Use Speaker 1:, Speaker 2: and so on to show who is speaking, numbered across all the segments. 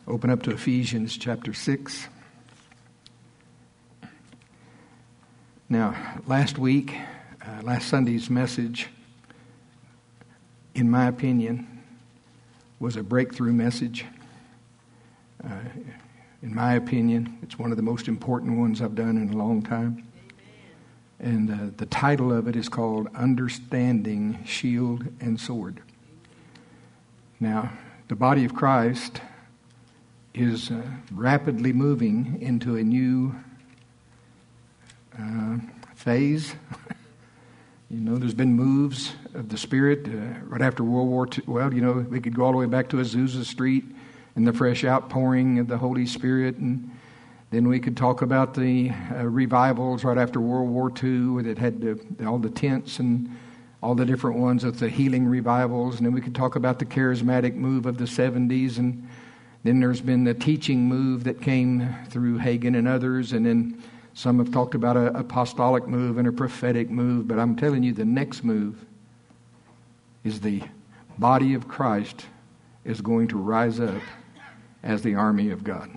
Speaker 1: Open up to Ephesians chapter 6. Now, last Sunday's message, in my opinion, was a breakthrough message. In my opinion, it's one of the most important ones I've done in a long time. And the title of it is called Understanding Shield and Sword. Now, the body of Christ is rapidly moving into a new phase. You know, there's been moves of the Spirit right after World War II. Well, you know, we could go all the way back to Azusa Street and the fresh outpouring of the Holy Spirit. And then we could talk about the revivals right after World War II that had all the tents and all the different ones of the healing revivals. And then we could talk about the charismatic move of the 70s. And then there's been the teaching move that came through Hagin and others. And then some have talked about an apostolic move and a prophetic move. But I'm telling you, the next move is the body of Christ is going to rise up as the army of God.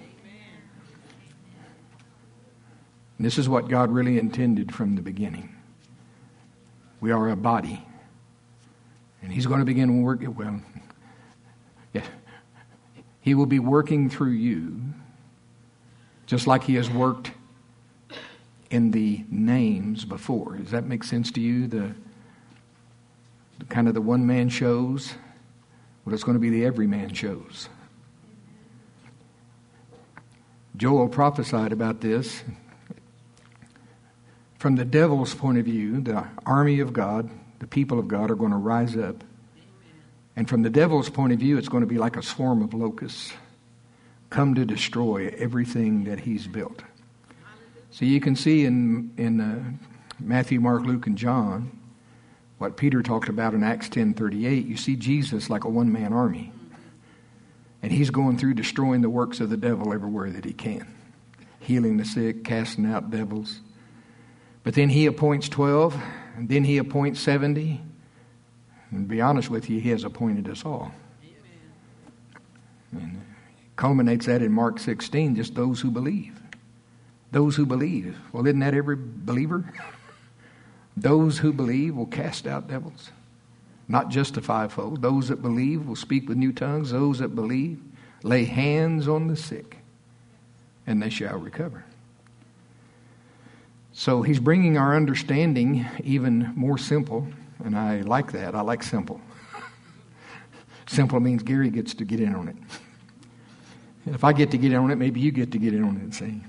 Speaker 1: And this is what God really intended from the beginning. We are a body. And He's going to begin working. Well, yeah. He will be working through you just like He has worked in the names before. Does that make sense to you? The kind of the one-man shows. Well, it's going to be the everyman shows. Joel prophesied about this. From the devil's point of view, the army of God, the people of God are going to rise up. And from the devil's point of view, it's going to be like a swarm of locusts come to destroy everything that he's built. So you can see in Matthew, Mark, Luke, and John, what Peter talked about in Acts 10:38, you see Jesus like a one-man army. And He's going through destroying the works of the devil everywhere that He can. Healing the sick, casting out devils. But then He appoints 12, and then He appoints 70. And to be honest with you, He has appointed us all. And culminates that in Mark 16, just those who believe. Those who believe. Well, isn't that every believer? Those who believe will cast out devils. Not just the fivefold. Those that believe will speak with new tongues. Those that believe lay hands on the sick, and they shall recover. So He's bringing our understanding even more simple. And I like that. I like simple. Simple means Gary gets to get in on it. And if I get to get in on it, maybe you get to get in on it. See?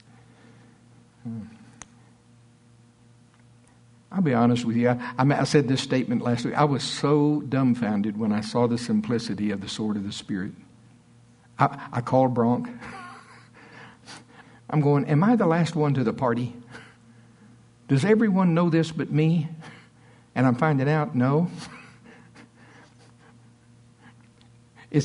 Speaker 1: I'll be honest with you. I said this statement last week. I was so dumbfounded when I saw the simplicity of the sword of the Spirit. I called Bronk. I'm going, am I the last one to the party? Does everyone know this but me? And I'm finding out, no. It's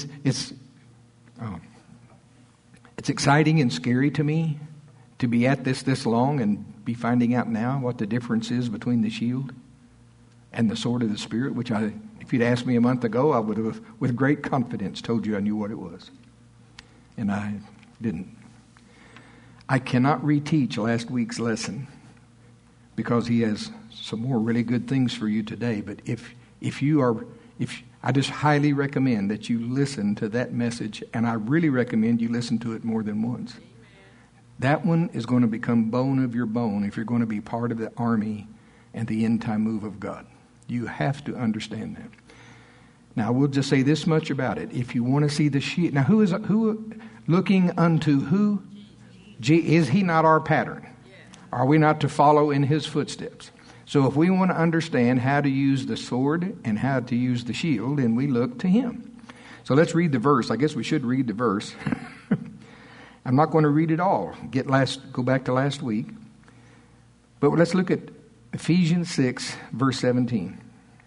Speaker 1: exciting and scary to me to be at this long and be finding out now what the difference is between the shield and the sword of the Spirit, which if you'd asked me a month ago, I would have, with great confidence, told you I knew what it was. And I didn't. I cannot reteach last week's lesson because he has some more really good things for you today. But if I just highly recommend that you listen to that message, and I really recommend you listen to it more than once. That one is going to become bone of your bone if you're going to be part of the army and the end time move of God. You have to understand that. Now, we'll just say this much about it. If you want to see the shield, now who looking unto who? Is He not our pattern? Are we not to follow in His footsteps? So if we want to understand how to use the sword and how to use the shield, then we look to Him. So let's read the verse. I guess we should read the verse. I'm not going to read it all. Go back to last week. But let's look at Ephesians 6, verse 16.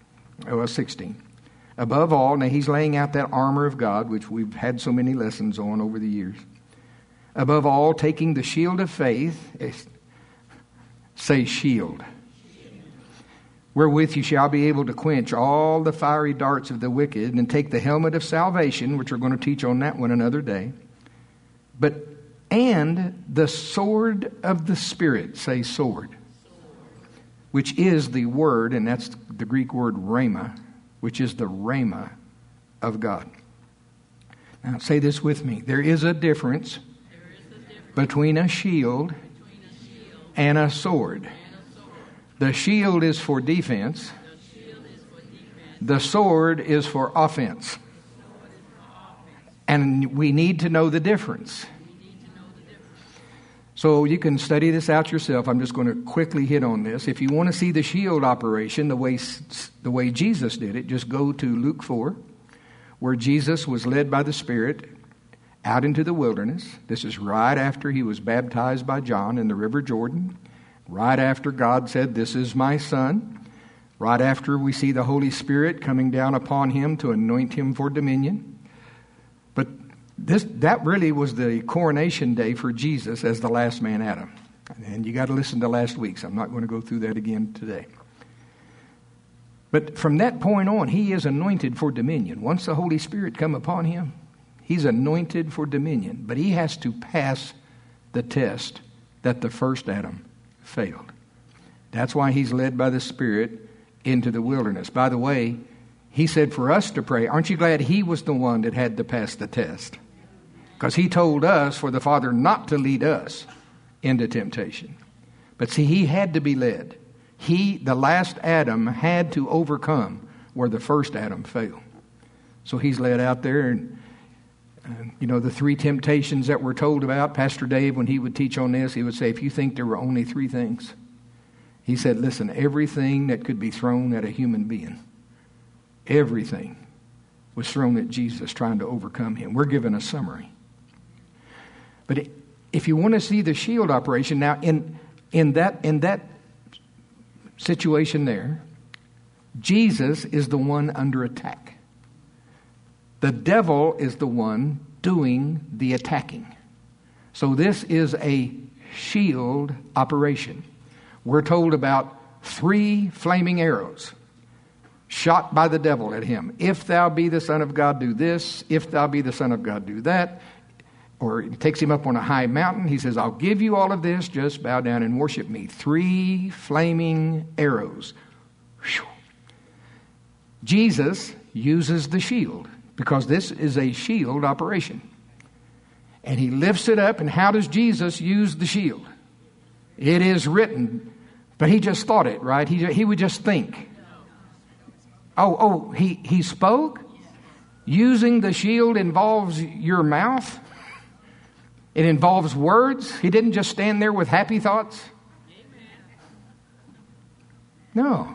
Speaker 1: Above all, now he's laying out that armor of God, which we've had so many lessons on over the years. Above all, taking the shield of faith, say shield. Wherewith you shall be able to quench all the fiery darts of the wicked, and take the helmet of salvation, which we're going to teach on that one another day. And the sword of the Spirit, say sword, which is the word, and that's the Greek word rhema, which is the rhema of God. Now say this with me. There is a difference between a shield and a sword. The shield is for defense. The sword is for offense. And we need to know the difference. So you can study this out yourself. I'm just going to quickly hit on this. If you want to see the shield operation the way Jesus did it, just go to Luke 4, where Jesus was led by the Spirit out into the wilderness. This is right after he was baptized by John in the River Jordan. Right after God said, "This is my Son." Right after we see the Holy Spirit coming down upon him to anoint him for dominion. But that really was the coronation day for Jesus as the last man Adam. And you got to listen to last week's. I'm not going to go through that again today. But from that point on, he is anointed for dominion. Once the Holy Spirit come upon him, he's anointed for dominion. But he has to pass the test that the first Adam failed. That's why he's led by the Spirit into the wilderness. By the way, he said for us to pray. Aren't you glad he was the one that had to pass the test? Because he told us for the Father not to lead us into temptation. But see, he had to be led. He, the last Adam, had to overcome where the first Adam failed. So he's led out there. And the three temptations that we're told about, Pastor Dave, when he would teach on this, he would say, if you think there were only three things, he said, listen, everything that could be thrown at a human being, everything was thrown at Jesus trying to overcome him. We're given a summary. But if you want to see the shield operation, now in that situation there, Jesus is the one under attack. The devil is the one doing the attacking. So this is a shield operation. We're told about 3 flaming arrows shot by the devil at him. If thou be the Son of God, do this. If thou be the Son of God, do that. Or he takes him up on a high mountain. He says, I'll give you all of this. Just bow down and worship me. 3 flaming arrows. Whew. Jesus uses the shield because this is a shield operation. And he lifts it up. And how does Jesus use the shield? It is written. But he just thought it, right? He would just think. He spoke? Using the shield involves your mouth? It involves words? He didn't just stand there with happy thoughts? No.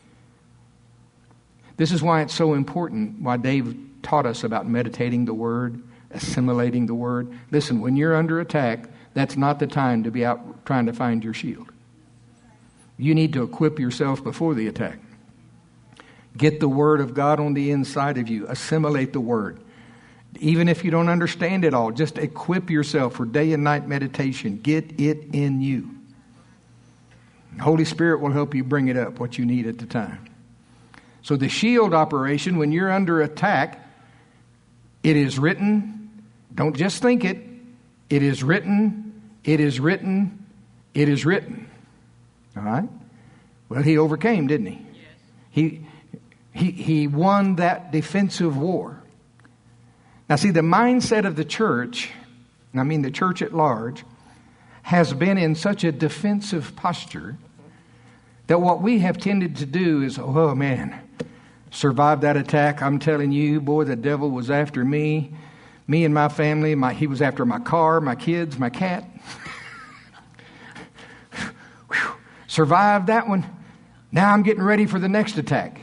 Speaker 1: This is why it's so important, why Dave taught us about meditating the Word, assimilating the Word. Listen, when you're under attack, that's not the time to be out trying to find your shield. You need to equip yourself before the attack. Get the Word of God on the inside of you. Assimilate the Word. Even if you don't understand it all, just equip yourself for day and night meditation. Get it in you. The Holy Spirit will help you bring it up, what you need at the time. So the shield operation, when you're under attack, it is written. Don't just think it. It is written. It is written. It is written. All right? Well, he overcame, didn't he? Yes. He won that defensive war. Now, see, the mindset of the church, and I mean the church at large, has been in such a defensive posture that what we have tended to do is, oh, man, survive that attack. I'm telling you, boy, the devil was after me and my family. He was after my car, my kids, my cat. Survived that one. Now I'm getting ready for the next attack.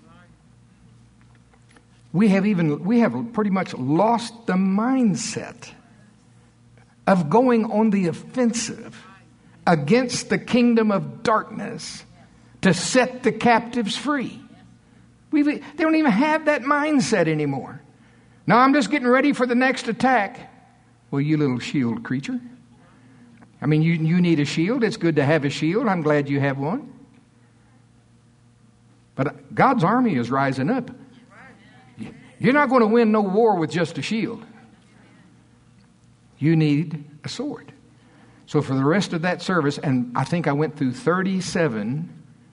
Speaker 1: We have pretty much lost the mindset of going on the offensive against the kingdom of darkness to set the captives free. They don't even have that mindset anymore. Now I'm just getting ready for the next attack. Well, you little shield creature. I mean, you need a shield. It's good to have a shield. I'm glad you have one. But God's army is rising up. You're not going to win no war with just a shield. you need a sword. So for the rest of that service, and I think I went through 37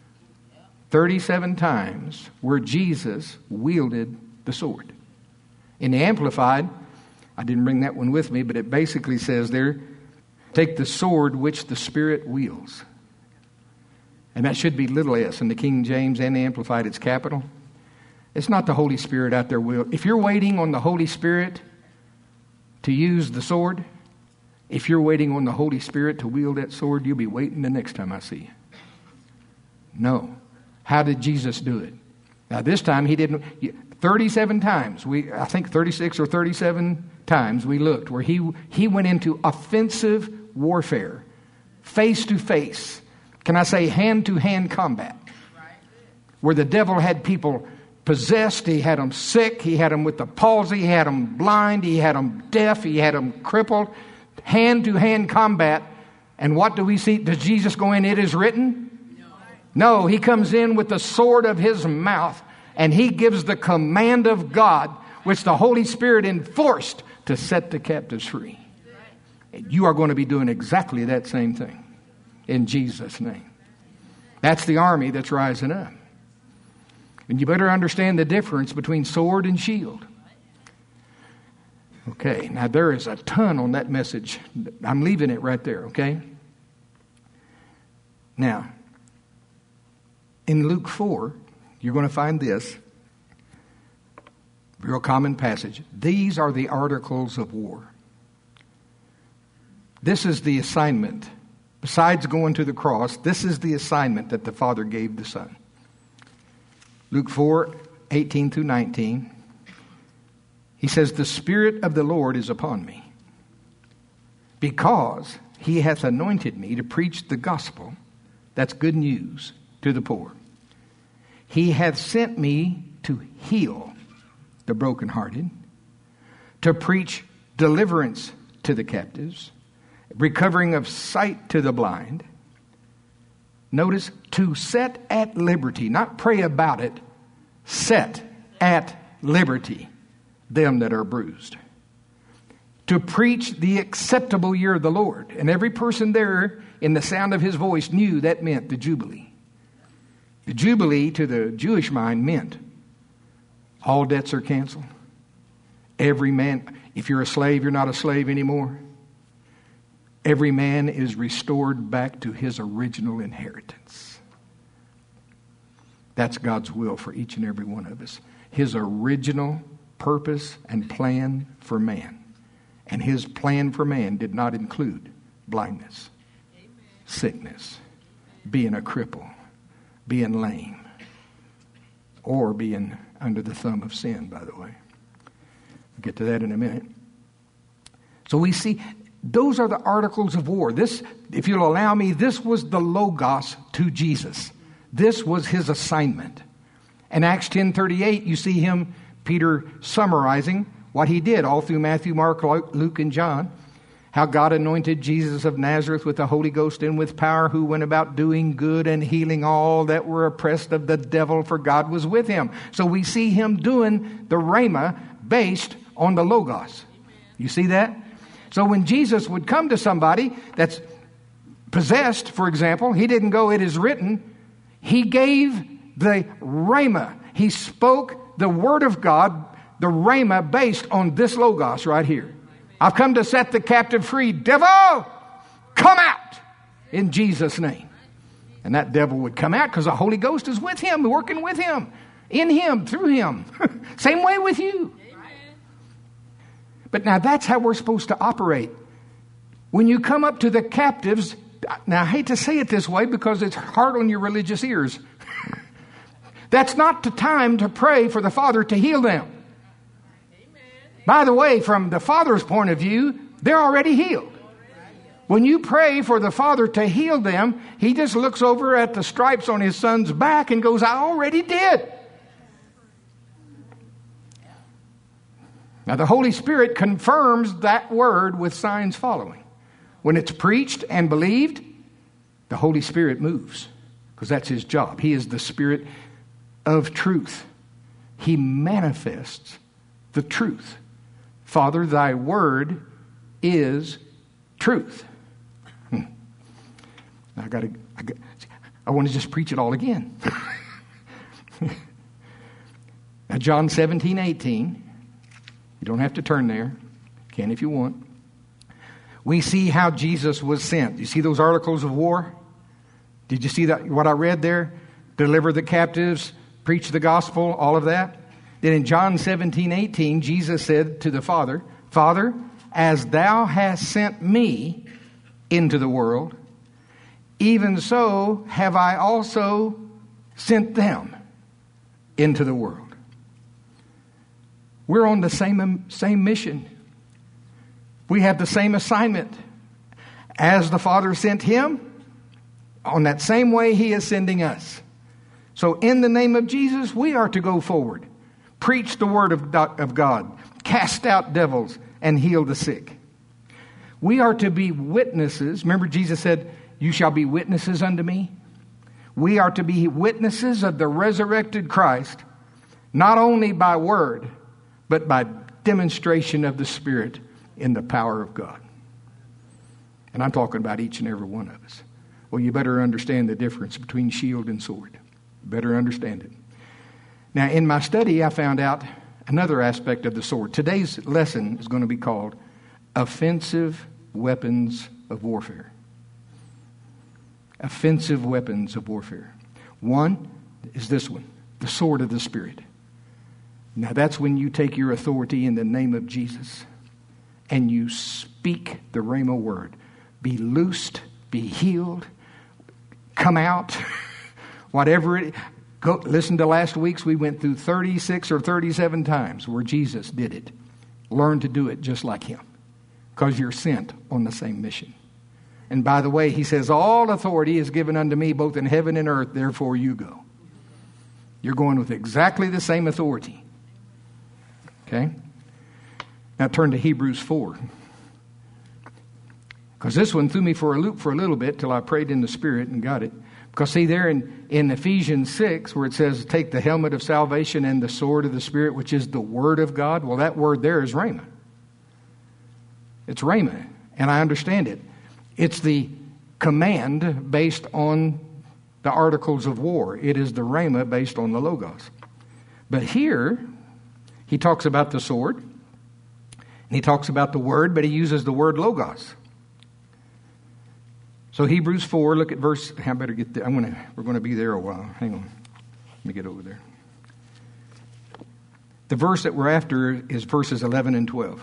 Speaker 1: times where Jesus wielded the sword. In the Amplified, I didn't bring that one with me, but it basically says there, take the sword which the Spirit wields. And that should be little s. In the King James and the Amplified, it's capital. It's not the Holy Spirit out there. If you're waiting on the Holy Spirit to use the sword, if you're waiting on the Holy Spirit to wield that sword, you'll be waiting the next time I see you. No. How did Jesus do it? Now this time he didn't. 37 times, I think 36 or 37 times we looked where he went into offensive warfare, face to face. Can I say hand-to-hand combat? Where the devil had people possessed, he had them sick, he had them with the palsy, he had them blind, he had them deaf, he had them crippled. Hand-to-hand combat. And what do we see? Does Jesus go in, it is written? No, he comes in with the sword of his mouth, and he gives the command of God, which the Holy Spirit enforced to set the captives free. And you are going to be doing exactly that same thing in Jesus' name. That's the army that's rising up. And you better understand the difference between sword and shield. Okay, now there is a ton on that message. I'm leaving it right there, okay? Now, in Luke 4, you're going to find this. Real common passage. These are the articles of war. This is the assignment. Besides going to the cross, this is the assignment that the Father gave the Son. Luke 4, 18 through 19. He says, the Spirit of the Lord is upon me, because he hath anointed me to preach the gospel, that's good news, to the poor. He hath sent me to heal the brokenhearted, to preach deliverance to the captives, recovering of sight to the blind. Notice, to set at liberty, not pray about it, set at liberty them that are bruised. To preach the acceptable year of the Lord. And every person there in the sound of his voice knew that meant the Jubilee. The Jubilee to the Jewish mind meant all debts are canceled. Every man, if you're a slave, you're not a slave anymore. Every man is restored back to his original inheritance. That's God's will for each and every one of us. His original purpose and plan for man. And his plan for man did not include blindness, sickness, being a cripple, being lame, or being under the thumb of sin, by the way. We'll get to that in a minute. So we see those are the articles of war. This, if you'll allow me, this was the Logos to Jesus. This was his assignment. In Acts 10:38, you see him, Peter, summarizing what he did all through Matthew, Mark, Luke, and John. How God anointed Jesus of Nazareth with the Holy Ghost and with power, who went about doing good and healing all that were oppressed of the devil, for God was with him. So we see him doing the Rhema based on the Logos. You see that? So when Jesus would come to somebody that's possessed, for example, he didn't go, it is written. He gave the Rhema. He spoke the word of God, the Rhema, based on this Logos right here. I've come to set the captive free. Devil, come out in Jesus' name. And that devil would come out because the Holy Ghost is with him, working with him, in him, through him. Same way with you. But now that's how we're supposed to operate. When you come up to the captives, now I hate to say it this way because it's hard on your religious ears. That's not the time to pray for the Father to heal them. By the way, from the Father's point of view, they're already healed. When you pray for the Father to heal them, he just looks over at the stripes on his Son's back and goes, I already did. Now the Holy Spirit confirms that word with signs following. When it's preached and believed, the Holy Spirit moves because that's his job. He is the Spirit of truth. He manifests the truth. Father, thy word is truth. I want to just preach it all again. Now, John 17:18. You don't have to turn there. You can if you want. We see how Jesus was sent. You see those articles of war? Did you see that? What I read there? Deliver the captives, preach the gospel, all of that. Then in John 17:18, Jesus said to the Father, Father, as thou hast sent me into the world, even so have I also sent them into the world. We're on the same mission. We have the same assignment. As the Father sent him, on that same way he is sending us. So in the name of Jesus, we are to go forward. Preach the word of God. Cast out devils and heal the sick. We are to be witnesses. Remember Jesus said, you shall be witnesses unto me. We are to be witnesses of the resurrected Christ, not only by word, but by demonstration of the Spirit in the power of God. And I'm talking about each and every one of us. Well, you better understand the difference between shield and sword. You better understand it. Now, in my study, I found out another aspect of the sword. Today's lesson is going to be called Offensive Weapons of Warfare. Offensive weapons of warfare. One is this one, the sword of the Spirit. Now that's when you take your authority in the name of Jesus and you speak the Rhema word. Be loosed, be healed, come out, whatever it is. Go, listen to last week's, we went through 36 or 37 times where Jesus did it. Learn to do it just like him because you're sent on the same mission. And by the way, he says, all authority is given unto me both in heaven and earth, therefore you go. You're going with exactly the same authority. Okay? Now turn to Hebrews 4. Because this one threw me for a loop for a little bit till I prayed in the Spirit and got it. Because see there in Ephesians 6 where it says take the helmet of salvation and the sword of the Spirit, which is the word of God. Well, that word there is Rhema. It's Rhema. And I understand it. It's the command based on the articles of war. It is the Rhema based on the Logos. But here, he talks about the sword. And he talks about the word, but he uses the word Logos. So Hebrews 4, look at verse, I better get there. We're going to be there a while. Hang on. Let me get over there. The verse that we're after is verses 11 and 12.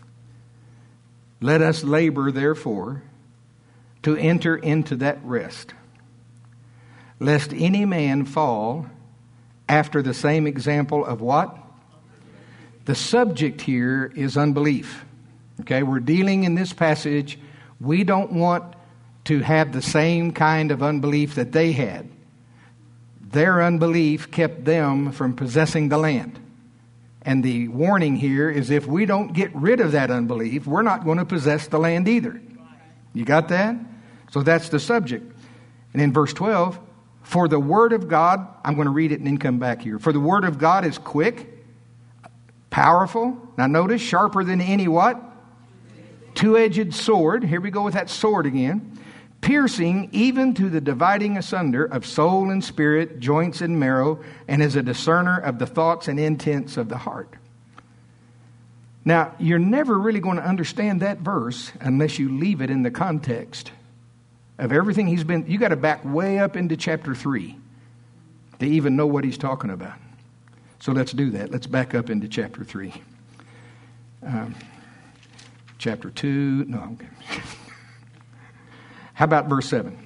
Speaker 1: Let us labor, therefore, to enter into that rest, lest any man fall after the same example of what? The subject here is unbelief. Okay, we're dealing in this passage. We don't want to have the same kind of unbelief that they had. Their unbelief kept them from possessing the land. And the warning here is if we don't get rid of that unbelief, we're not going to possess the land either. You got that? So that's the subject. And in verse 12, for the word of God, I'm going to read it and then come back here. For the word of God is quick, powerful. Now notice, sharper than any what? Two-edged sword. Here we go with that sword again. Piercing even to the dividing asunder of soul and spirit, joints and marrow, and is a discerner of the thoughts and intents of the heart. Now, you're never really going to understand that verse unless you leave it in the context of everything he's been. You got to back way up into chapter 3 to even know what he's talking about. So let's do that. Let's back up into chapter 3. Chapter 2. No, I'm okay. How about verse 7?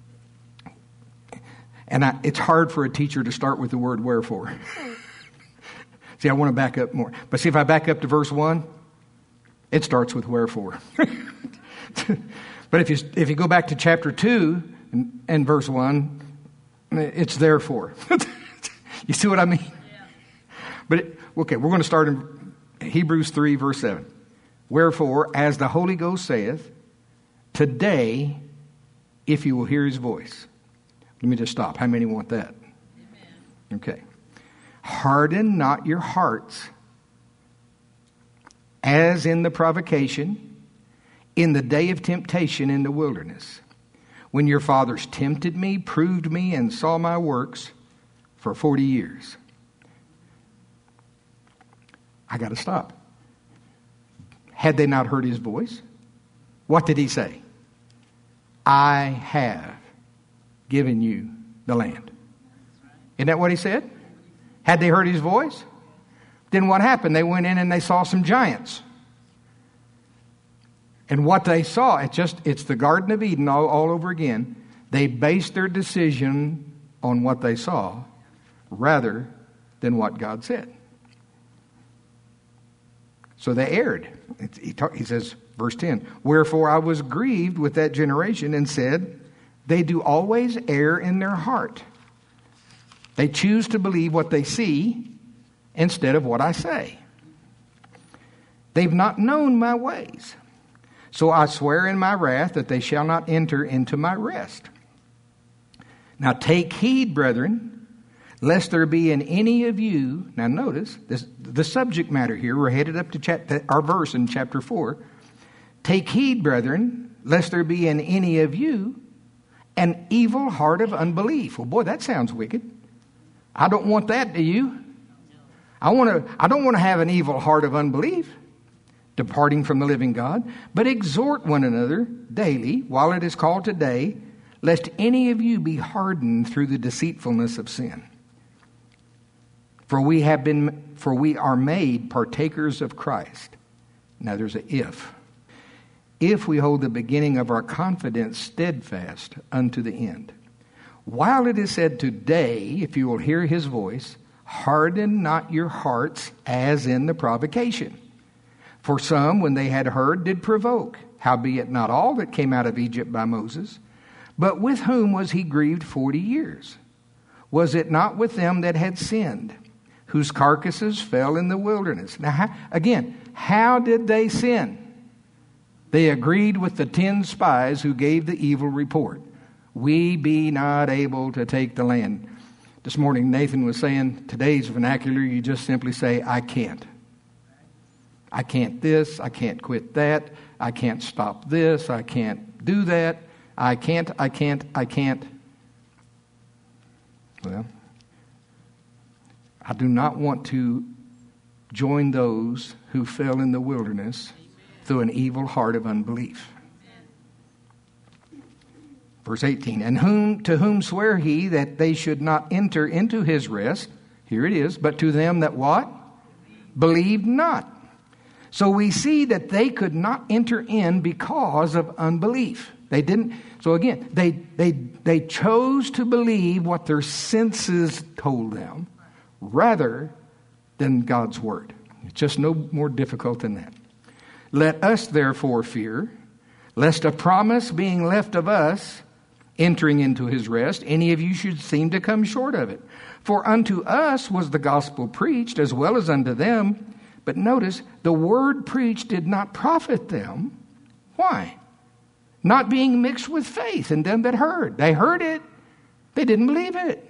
Speaker 1: And it's hard for a teacher to start with the word wherefore. See, I want to back up more. But see, if I back up to verse 1, it starts with wherefore. But if you go back to chapter 2 and verse 1, it's therefore. You see what I mean? Yeah. But, okay, we're going to start in Hebrews 3, verse 7. Wherefore, as the Holy Ghost saith, today, if you will hear his voice. Let me just stop. How many want that? Amen. Okay. Harden not your hearts as in the provocation, in the day of temptation in the wilderness, when your fathers tempted me, proved me, and saw my works for 40 years. I got to stop. Had they not heard his voice? What did he say? I have given you the land. Isn't that what he said? Had they heard his voice? Then what happened? They went in and they saw some giants. And what they saw, it's the Garden of Eden all over again. They based their decision on what they saw rather than what God said. So they erred. He says, verse 10, wherefore I was grieved with that generation and said, they do always err in their heart. They choose to believe what they see instead of what I say. They've not known my ways. So I swear in my wrath that they shall not enter into my rest. Now take heed, brethren, lest there be in any of you, now notice, the subject matter here, we're headed up to our verse in chapter 4. Take heed, brethren, lest there be in any of you an evil heart of unbelief. Well, boy, that sounds wicked. I don't want that, do you? I don't want to have an evil heart of unbelief, departing from the living God, but exhort one another daily, while it is called today, lest any of you be hardened through the deceitfulness of sin. For we are made partakers of Christ. Now there's an if. If we hold the beginning of our confidence steadfast unto the end. While it is said today, if you will hear his voice, harden not your hearts as in the provocation. For some, when they had heard, did provoke, howbeit not all that came out of Egypt by Moses. But with whom was he grieved 40 years? Was it not with them that had sinned, whose carcasses fell in the wilderness? Now, how did they sin? They agreed with the 10 spies who gave the evil report. We be not able to take the land. This morning, Nathan was saying, today's vernacular, you just simply say, I can't. I can't this, I can't quit that, I can't stop this, I can't do that, I can't. Well, I do not want to join those who fell in the wilderness through an evil heart of unbelief. Verse 18, and to whom sware he that they should not enter into his rest? Here it is, but to them that what? Believed not. So we see that they could not enter in because of unbelief. They didn't. So again, they chose to believe what their senses told them rather than God's word. It's just no more difficult than that. Let us therefore fear, lest a promise being left of us, entering into his rest, any of you should seem to come short of it. For unto us was the gospel preached as well as unto them. But notice, the word preached did not profit them. Why? Not being mixed with faith in them that heard. They heard it. They didn't believe it.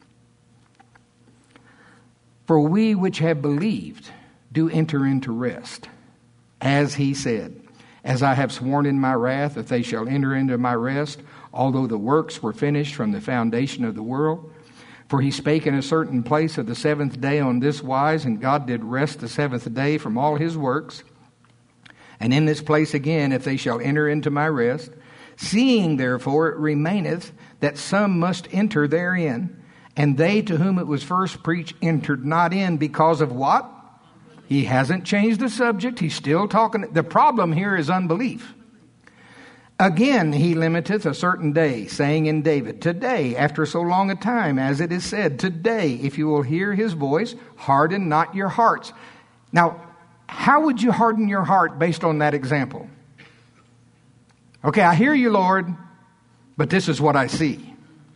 Speaker 1: For we which have believed do enter into rest, as he said, as I have sworn in my wrath that they shall enter into my rest, although the works were finished from the foundation of the world. For he spake in a certain place of the 7th day on this wise, and God did rest the 7th day from all his works. And in this place again, if they shall enter into my rest, seeing therefore it remaineth that some must enter therein, and they to whom it was first preached entered not in because of what? He hasn't changed the subject. He's still talking. The problem here is unbelief. Again, he limiteth a certain day, saying in David, today, after so long a time, as it is said, today, if you will hear his voice, harden not your hearts. Now, how would you harden your heart based on that example? Okay, I hear you, Lord, but this is what I see.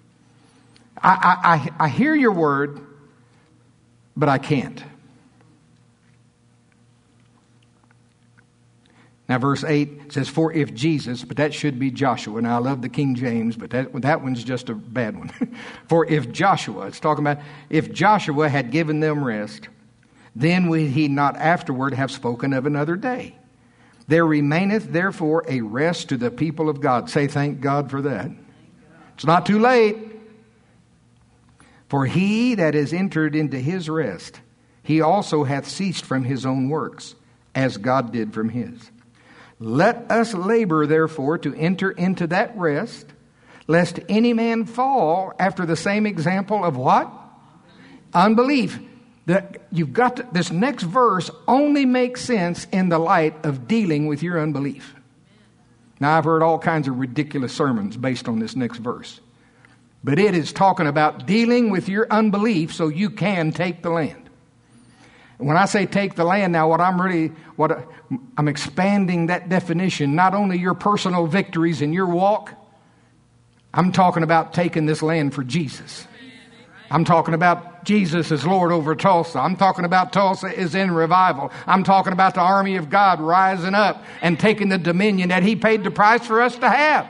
Speaker 1: I hear your word, but I can't. Now, verse 8 says, for if Jesus, but that should be Joshua. Now, I love the King James, but that one's just a bad one. For if Joshua, it's talking about, if Joshua had given them rest, then would he not afterward have spoken of another day? There remaineth therefore a rest to the people of God. Say thank God for that. It's not too late. For he that is entered into his rest, he also hath ceased from his own works, as God did from his. Let us labor therefore to enter into that rest, lest any man fall after the same example of what? Unbelief. You've got to, this next verse only makes sense in the light of dealing with your unbelief. Now, I've heard all kinds of ridiculous sermons based on this next verse. But it is talking about dealing with your unbelief so you can take the land. When I say take the land now, I'm expanding that definition, not only your personal victories in your walk. I'm talking about taking this land for Jesus. I'm talking about Jesus as Lord over Tulsa. I'm talking about Tulsa is in revival. I'm talking about the army of God rising up and taking the dominion that he paid the price for us to have.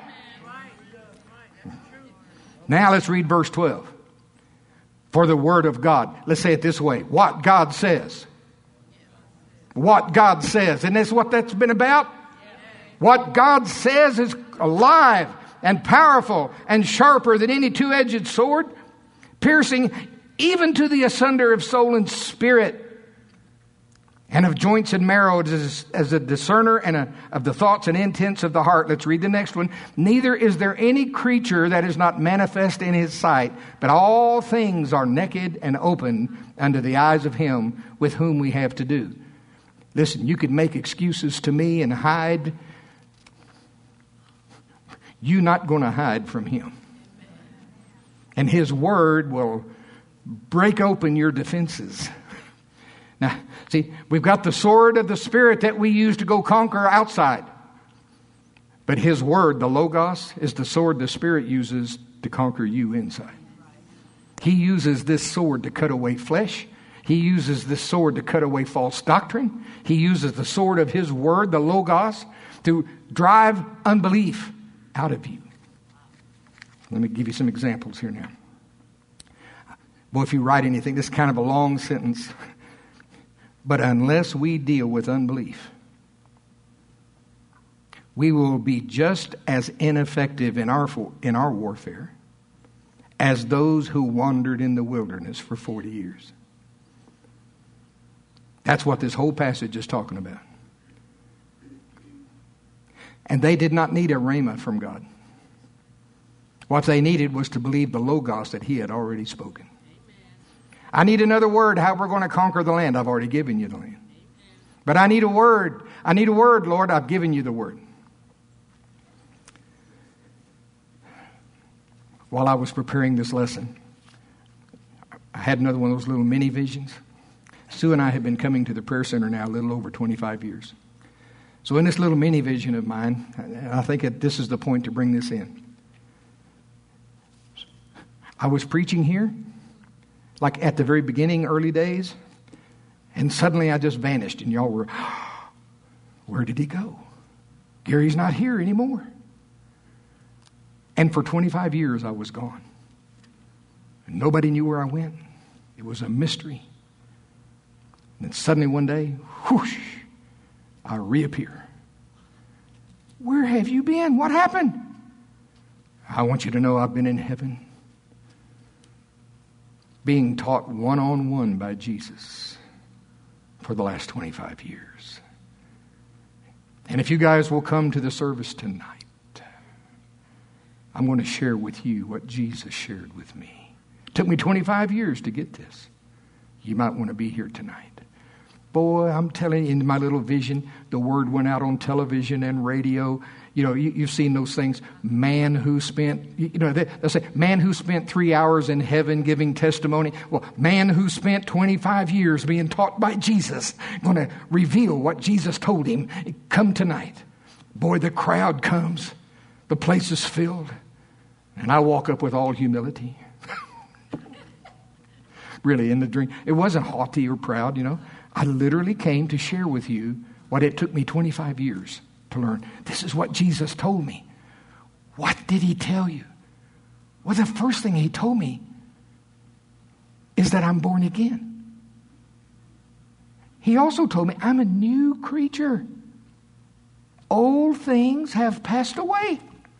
Speaker 1: Now let's read verse 12. For the word of God. Let's say it this way. What God says. What God says. And that's what that's been about. What God says is alive and powerful and sharper than any two-edged sword, piercing even to the asunder of soul and spirit, and of joints and marrow, as a discerner of the thoughts and intents of the heart. Let's read the next one. Neither is there any creature that is not manifest in his sight, but all things are naked and open unto the eyes of him with whom we have to do. Listen, you could make excuses to me and hide. You're not going to hide from him. And his word will break open your defenses. Now, see, we've got the sword of the Spirit that we use to go conquer outside. But his word, the Logos, is the sword the Spirit uses to conquer you inside. He uses this sword to cut away flesh. He uses this sword to cut away false doctrine. He uses the sword of his word, the Logos, to drive unbelief out of you. Let me give you some examples here now. Boy, if you write anything, this is kind of a long sentence. But unless we deal with unbelief, we will be just as ineffective in our warfare as those who wandered in the wilderness for 40 years. That's what this whole passage is talking about. And they did not need a rhema from God. What they needed was to believe the Logos that he had already spoken. I need another word how we're going to conquer the land. I've already given you the land. But I need a word. I need a word, Lord. I've given you the word. While I was preparing this lesson, I had another one of those little mini visions. Sue and I have been coming to the prayer center now a little over 25 years. So in this little mini vision of mine, I think that this is the point to bring this in. I was preaching here, like at the very beginning, early days, and suddenly I just vanished, and y'all were, where did he go? Gary's not here anymore. And for 25 years I was gone. And nobody knew where I went. It was a mystery. And then suddenly one day, whoosh, I reappear. Where have you been? What happened? I want you to know I've been in heaven, being taught one-on-one by Jesus for the last 25 years. And if you guys will come to the service tonight, I'm going to share with you what Jesus shared with me. It took me 25 years to get this. You might want to be here tonight. Boy, I'm telling you, in my little vision, the word went out on television and radio. You know, you've seen those things. Man who spent, they'll say, man who spent 3 hours in heaven giving testimony. Well, man who spent 25 years being taught by Jesus, going to reveal what Jesus told him. Come tonight. Boy, the crowd comes. The place is filled. And I walk up with all humility. Really, in the dream. It wasn't haughty or proud, I literally came to share with you what it took me 25 years to learn. This is what Jesus told me. What did he tell you? Well, the first thing he told me is that I'm born again. He also told me I'm a new creature. old things have passed away.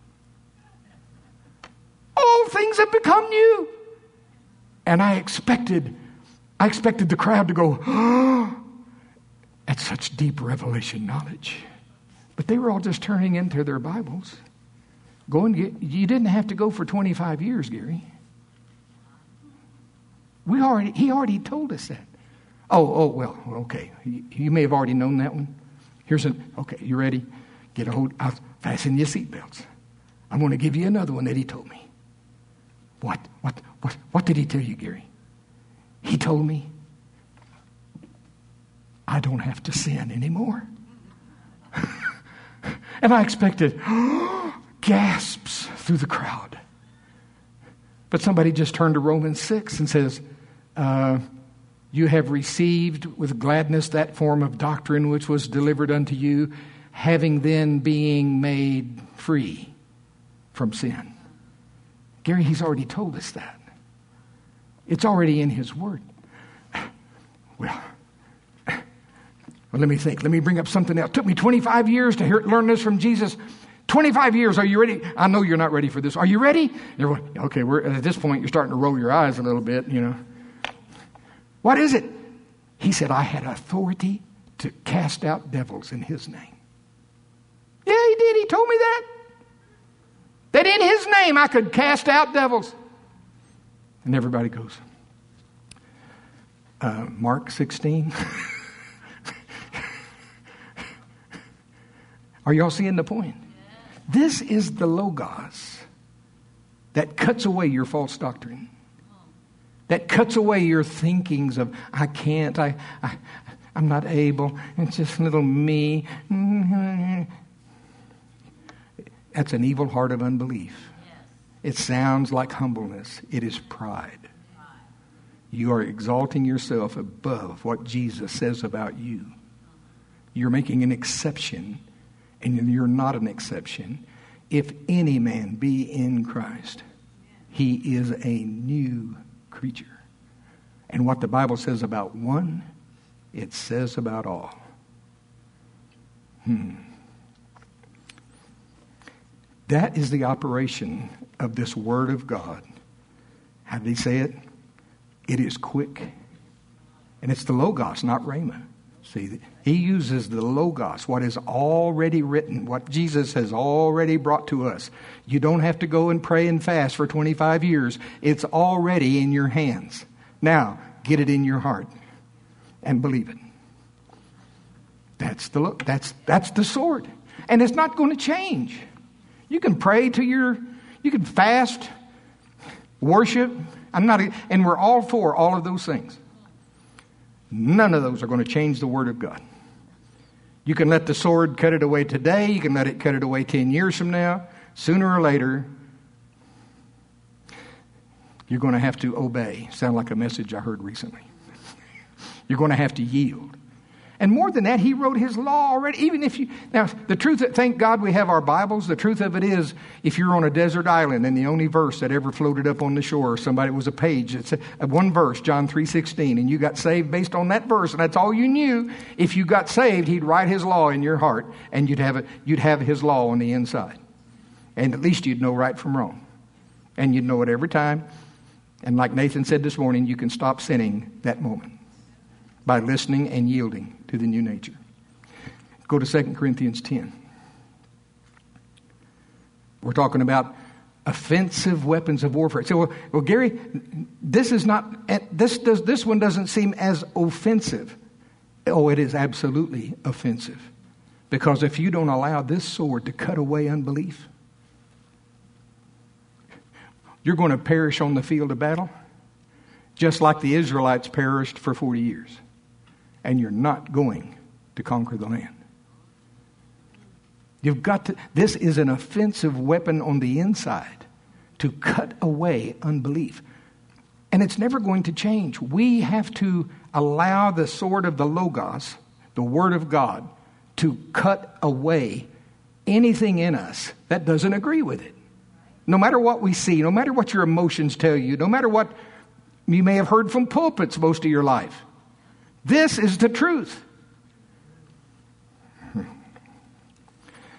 Speaker 1: All things have become new. And I expected the crowd to go, oh, at such deep revelation knowledge. But they were all just turning into their Bibles. You didn't have to go for 25 years, Gary. He already told us that. Well, okay. You may have already known that one. Okay, you ready? Get a hold. I'll fasten your seatbelts. I'm going to give you another one that he told me. What did he tell you, Gary? He told me, I don't have to sin anymore. And I expected gasps through the crowd. But somebody just turned to Romans 6 and says, you have received with gladness that form of doctrine which was delivered unto you, having then being made free from sin. Gary, he's already told us that. It's already in his word. Well, let me think. Let me bring up something else. It took me 25 years to learn this from Jesus. 25 years. Are you ready? I know you're not ready for this. Are you ready? Okay, at this point, you're starting to roll your eyes a little bit, What is it? He said, I had authority to cast out devils in his name. Yeah, he did. He told me that. That in his name I could cast out devils. And everybody goes, Mark 16. Are y'all seeing the point? This is the Logos that cuts away your false doctrine. That cuts away your thinkings of, I can't, I'm not able, it's just little me. That's an evil heart of unbelief. It sounds like humbleness. It is pride. You are exalting yourself above what Jesus says about you. You're making an exception, and you're not an exception. If any man be in Christ, he is a new creature. And what the Bible says about one, it says about all. That is the operation of this Word of God. How did he say it? It is quick. And it's the Logos, not Rhema. See, he uses the Logos, what is already written, what Jesus has already brought to us. You don't have to go and pray and fast for 25 years. It's already in your hands. Now, get it in your heart and believe it. That's the sword. And it's not going to change. You can pray you can fast, worship. And we're all for all of those things. None of those are going to change the Word of God. You can let the sword cut it away today. You can let it cut it away 10 years from now. Sooner or later, you're going to have to obey. Sound like a message I heard recently. You're going to have to yield. And more than that, he wrote his law already. Now, the truth, thank God we have our Bibles. The truth of it is, if you're on a desert island and the only verse that ever floated up on the shore, it was a page. It's one verse, John 3:16, and you got saved based on that verse, and that's all you knew. If you got saved, he'd write his law in your heart, and you'd have his law on the inside. And at least you'd know right from wrong. And you'd know it every time. And like Nathan said this morning, you can stop sinning that moment by listening and yielding to the new nature. Go to 2 Corinthians 10. We're talking about offensive weapons of warfare. So, well, Gary, this one doesn't seem as offensive. Oh, it is absolutely offensive. Because if you don't allow this sword to cut away unbelief, you're going to perish on the field of battle, just like the Israelites perished for 40 years. And you're not going to conquer the land. This is an offensive weapon on the inside to cut away unbelief. And it's never going to change. We have to allow the sword of the Logos, the Word of God, to cut away anything in us that doesn't agree with it. No matter what we see, no matter what your emotions tell you, no matter what you may have heard from pulpits most of your life. This is the truth.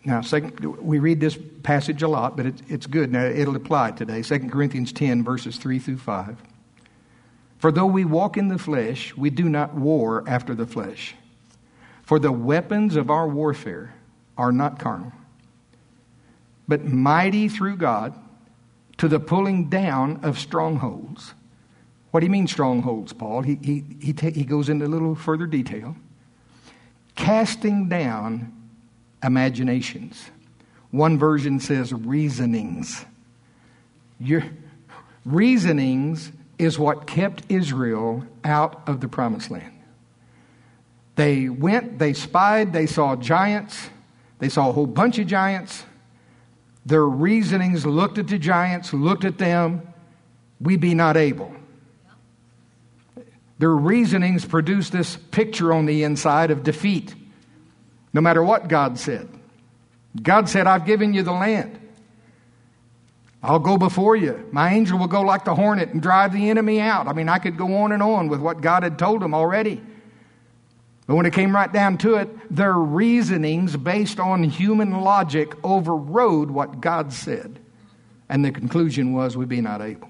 Speaker 1: Now, we read this passage a lot, but it's good. Now, it'll apply today. 2 Corinthians 10, verses 3 through 5. For though we walk in the flesh, we do not war after the flesh. For the weapons of our warfare are not carnal, but mighty through God to the pulling down of strongholds. What do you mean strongholds, Paul? He goes into a little further detail. Casting down imaginations. One version says reasonings. Your reasonings is what kept Israel out of the promised land. They went, they spied, they saw giants, they saw a whole bunch of giants. Their reasonings looked at the giants, looked at them, we be not able. Their reasonings produced this picture on the inside of defeat. No matter what God said. God said, I've given you the land. I'll go before you. My angel will go like the hornet and drive the enemy out. I mean, I could go on and on with what God had told them already. But when it came right down to it, their reasonings based on human logic overrode what God said. And the conclusion was, we be not able.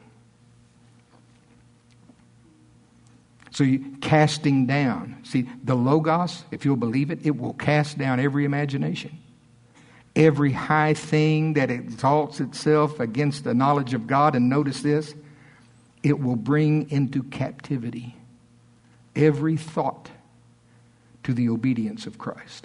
Speaker 1: So casting down. See, the Logos, if you'll believe it, it will cast down every imagination. Every high thing that exalts itself against the knowledge of God. And notice this, it will bring into captivity every thought to the obedience of Christ.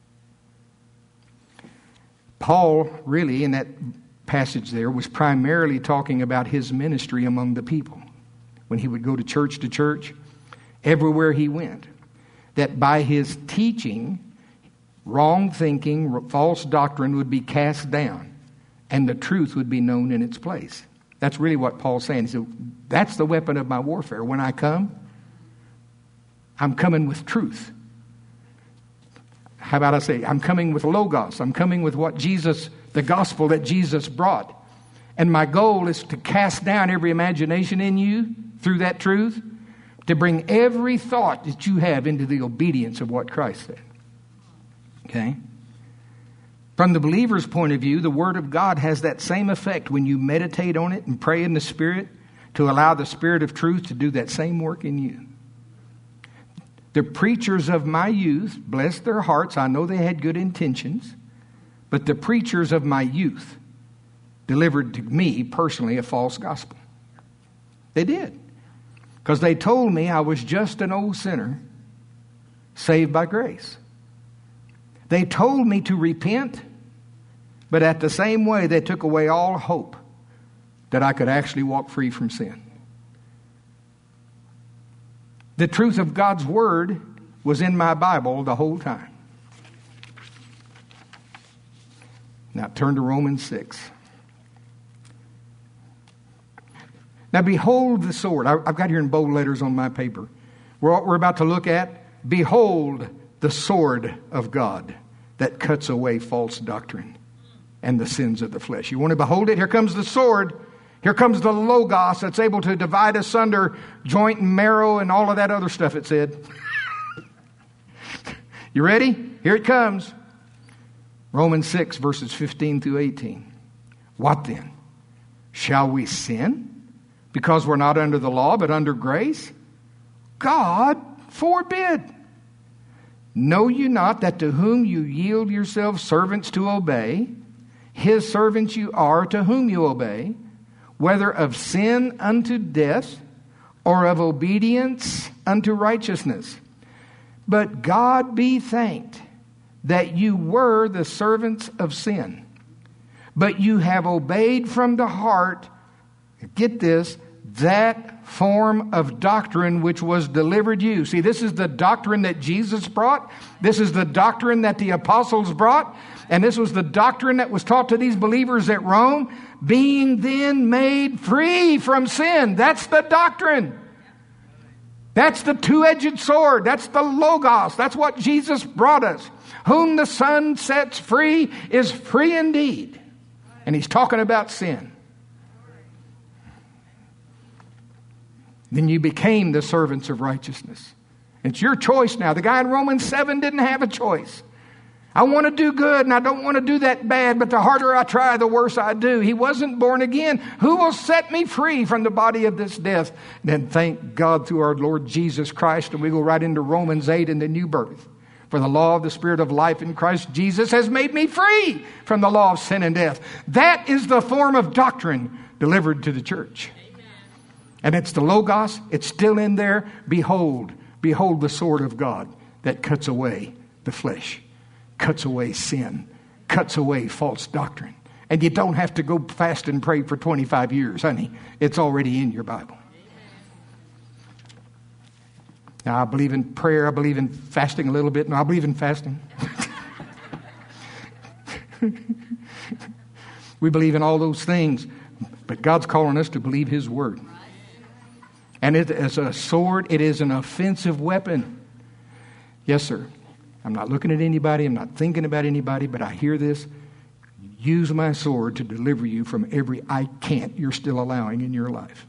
Speaker 1: Paul, really, in that passage there, was primarily talking about his ministry among the people. When he would go to church, everywhere he went, that by his teaching, wrong thinking, false doctrine would be cast down, and the truth would be known in its place. That's really what Paul's saying. He said, that's the weapon of my warfare. When I come, I'm coming with truth. How about I say, I'm coming with Logos. I'm coming with what Jesus, the gospel that Jesus brought. And my goal is to cast down every imagination in you through that truth, to bring every thought that you have into the obedience of what Christ said. Okay? From the believer's point of view, the Word of God has that same effect when you meditate on it and pray in the Spirit to allow the Spirit of truth to do that same work in you. The preachers of my youth, bless their hearts, I know they had good intentions, but the preachers of my youth delivered to me personally a false gospel. They did. Because they told me I was just an old sinner saved by grace. They told me to repent, but at the same way they took away all hope that I could actually walk free from sin. The truth of God's Word was in my Bible the whole time. Now turn to Romans 6. Now behold the sword. I've got here in bold letters on my paper. We're about to look at, behold the sword of God that cuts away false doctrine and the sins of the flesh. You want to behold it? Here comes the sword. Here comes the Logos that's able to divide asunder joint and marrow and all of that other stuff it said. You ready? Here it comes. Romans 6, verses 15 through 18. What then? Shall we sin because we're not under the law but under grace? God forbid. Know you not that to whom you yield yourselves servants to obey, his servants you are to whom you obey, whether of sin unto death or of obedience unto righteousness. But God be thanked that you were the servants of sin, but you have obeyed from the heart, get this, that form of doctrine which was delivered you. See, this is the doctrine that Jesus brought. This is the doctrine that the apostles brought. And this was the doctrine that was taught to these believers at Rome, being then made free from sin. That's the doctrine. That's the two-edged sword. That's the Logos. That's what Jesus brought us. Whom the Son sets free is free indeed. And he's talking about sin. Then you became the servants of righteousness. It's your choice now. The guy in Romans 7 didn't have a choice. I want to do good and I don't want to do that bad, but the harder I try, the worse I do. He wasn't born again. Who will set me free from the body of this death? Then thank God through our Lord Jesus Christ. And we go right into Romans 8 and the new birth. For the law of the Spirit of life in Christ Jesus has made me free from the law of sin and death. That is the form of doctrine delivered to the church. Amen. And it's the Logos. It's still in there. Behold the sword of God that cuts away the flesh, cuts away sin, cuts away false doctrine. And you don't have to go fast and pray for 25 years, honey. It's already in your Bible. Now, I believe in prayer. I believe in fasting a little bit. No, I believe in fasting. We believe in all those things. But God's calling us to believe His Word. And it is a sword. It is an offensive weapon. Yes, sir. I'm not looking at anybody. I'm not thinking about anybody. But I hear this. Use my sword to deliver you from every I can't you're still allowing in your life.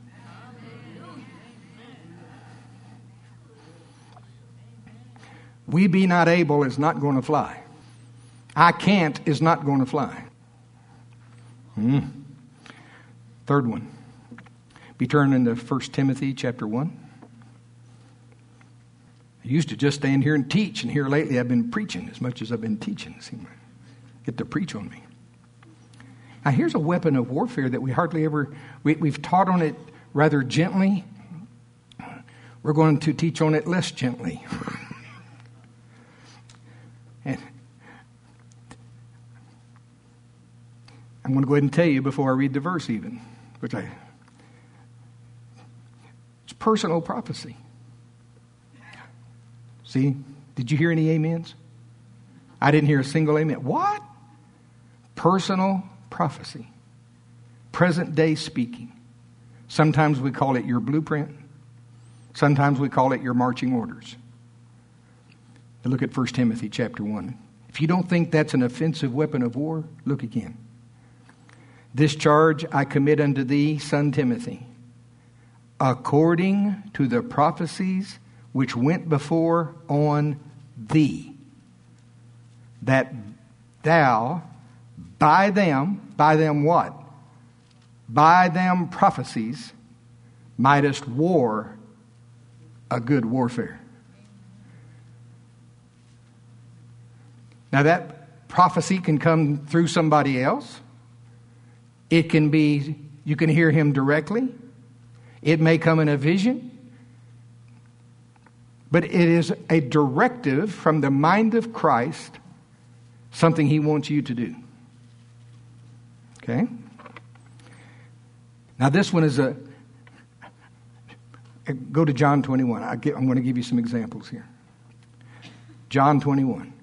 Speaker 1: We be not able is not going to fly. I can't is not going to fly. Third one. Be turning to 1 Timothy chapter 1. I used to just stand here and teach, and here lately I've been preaching as much as I've been teaching. Get to preach on me. Now here's a weapon of warfare that we hardly ever, we've taught on it rather gently. We're going to teach on it less gently. And I'm going to go ahead and tell you before I read the verse even, it's personal prophecy. See, did you hear any amens? I didn't hear a single amen. What? Personal prophecy. Present day speaking. Sometimes we call it your blueprint. Sometimes we call it your marching orders. Look at 1 Timothy chapter 1. If you don't think that's an offensive weapon of war, look again. This charge I commit unto thee, son Timothy, according to the prophecies which went before on thee, that thou by them what? By them prophecies mightest war a good warfare. Now that prophecy can come through somebody else. It can be, you can hear him directly. It may come in a vision. But it is a directive from the mind of Christ, something He wants you to do. Okay? Now this one is go to John 21. I'm going to give you some examples here. John 21.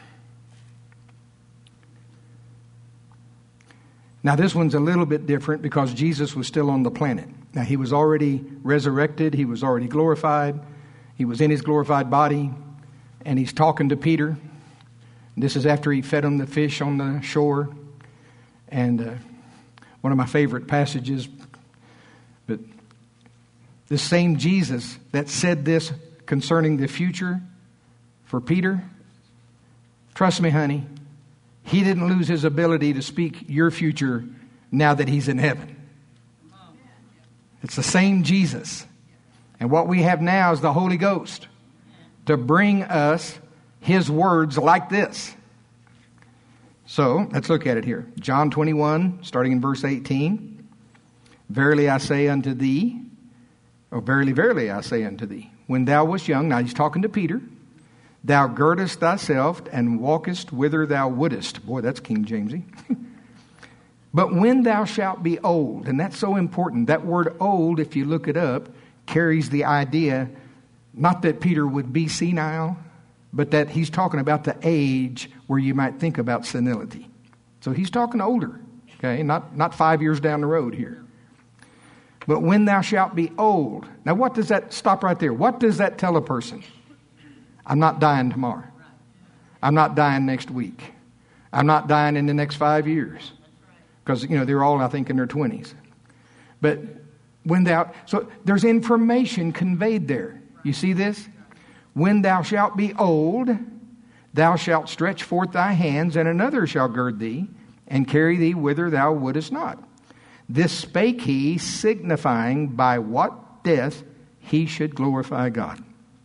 Speaker 1: Now this one's a little bit different because Jesus was still on the planet. Now He was already resurrected. He was already glorified. He was in His glorified body. And He's talking to Peter. This is after He fed him the fish on the shore. And one of my favorite passages. But this same Jesus that said this concerning the future for Peter, trust me, honey, He didn't lose His ability to speak your future now that He's in heaven. It's the same Jesus. And what we have now is the Holy Ghost to bring us His words like this. So, let's look at it here. John 21, starting in verse 18. Verily I say unto thee, or verily, verily I say unto thee, when thou wast young, now He's talking to Peter, thou girdest thyself and walkest whither thou wouldest. Boy, that's King Jamesy. But when thou shalt be old, and that's so important. That word old, if you look it up, carries the idea, not that Peter would be senile, but that he's talking about the age where you might think about senility. So he's talking older, okay? Not 5 years down the road here. But when thou shalt be old. Now what does that, stop right there. What does that tell a person? I'm not dying tomorrow. I'm not dying next week. I'm not dying in the next 5 years. Because, they're all, I think, in their 20s. But so there's information conveyed there. You see this? When thou shalt be old, thou shalt stretch forth thy hands, and another shall gird thee, and carry thee whither thou wouldest not. This spake he, signifying by what death he should glorify God.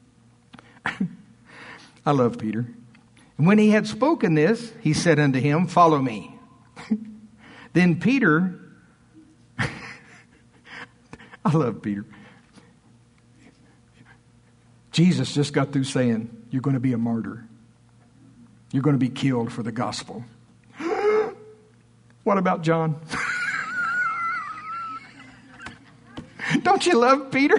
Speaker 1: I love Peter. And when he had spoken this, he said unto him, Follow me. Then Peter, I love Peter. Jesus just got through saying, you're going to be a martyr. You're going to be killed for the gospel. What about John? Don't you love Peter?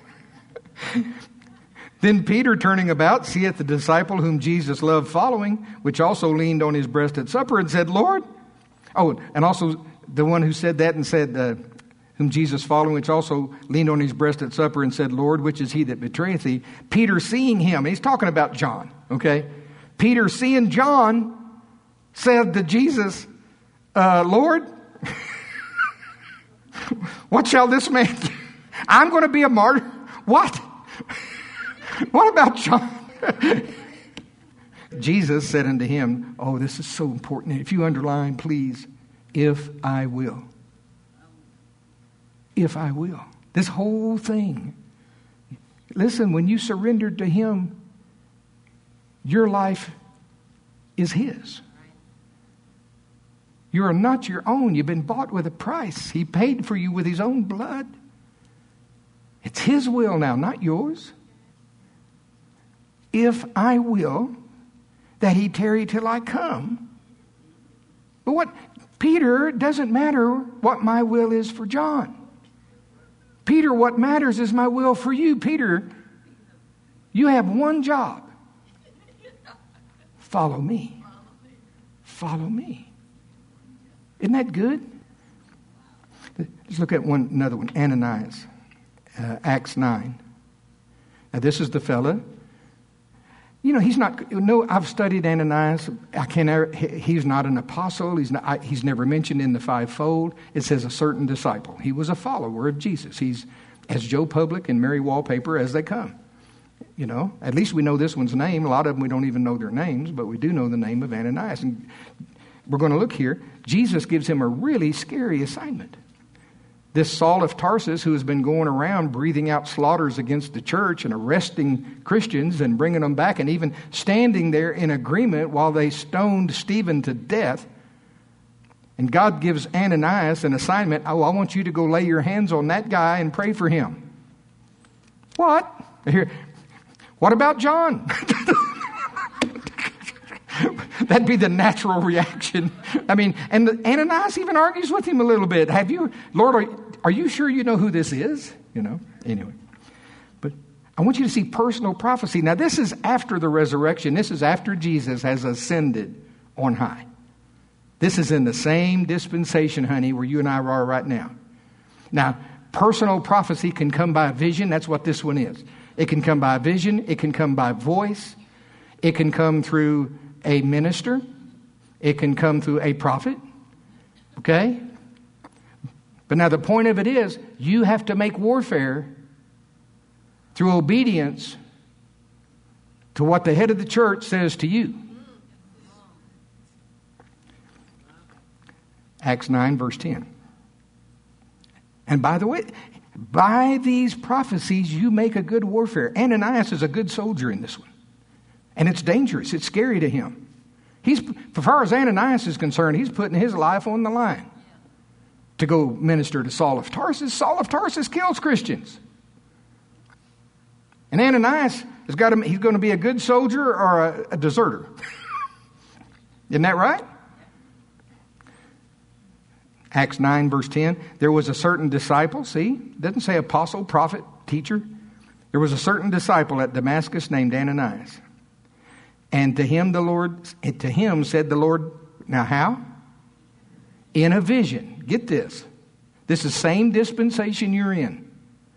Speaker 1: Then Peter, turning about, seeth the disciple whom Jesus loved following, which also leaned on his breast at supper, and said, Lord. Oh, and also the one who said that and said, whom Jesus following, which also leaned on his breast at supper and said, Lord, which is he that betrayeth thee? Peter, seeing him, and he's talking about John, okay? Peter, seeing John, said to Jesus, Lord, what shall this man do? I'm going to be a martyr? What? What about John? Jesus said unto him, oh, this is so important. If you underline, please, if I will. If I will. This whole thing. Listen, when you surrendered to him, your life is his. You are not your own. You've been bought with a price. He paid for you with his own blood. It's his will now, not yours. If I will, that he tarry till I come. But what, Peter, it doesn't matter what my will is for John. Peter, what matters is my will for you. Peter, you have one job. Follow me. Follow me. Isn't that good? Let's look at another one. Ananias, Acts 9. Now this is the fella. You know, he's not. No, I've studied Ananias. He's not an apostle. He's never mentioned in the fivefold. It says a certain disciple. He was a follower of Jesus. He's as Joe Public and Mary Wallpaper as they come. You know, at least we know this one's name. A lot of them we don't even know their names, but we do know the name of Ananias. And we're going to look here. Jesus gives him a really scary assignment. This Saul of Tarsus, who has been going around breathing out slaughters against the church and arresting Christians and bringing them back and even standing there in agreement while they stoned Stephen to death. And God gives Ananias an assignment. Oh, I want you to go lay your hands on that guy and pray for him. What? Here, what about John? That'd be the natural reaction. I mean, and Ananias even argues with him a little bit. Lord, are you sure you know who this is? You know, anyway. But I want you to see personal prophecy. Now, this is after the resurrection. This is after Jesus has ascended on high. This is in the same dispensation, honey, where you and I are right now. Now, personal prophecy can come by vision. That's what this one is. It can come by vision. It can come by voice. It can come through a minister. It can come through a prophet. Okay? But now the point of it is, you have to make warfare through obedience to what the head of the church says to you. Acts 9, verse 10. And by the way, by these prophecies, you make a good warfare. Ananias is a good soldier in this one. And it's dangerous. It's scary to him. As far as Ananias is concerned, he's putting his life on the line to go minister to Saul of Tarsus. Saul of Tarsus kills Christians. And Ananias he's going to be a good soldier or a deserter. Isn't that right? Acts 9, verse 10. There was a certain disciple. See, it doesn't say apostle, prophet, teacher. There was a certain disciple at Damascus named Ananias. And to him said the Lord, now how? In a vision. Get this. This is the same dispensation you're in.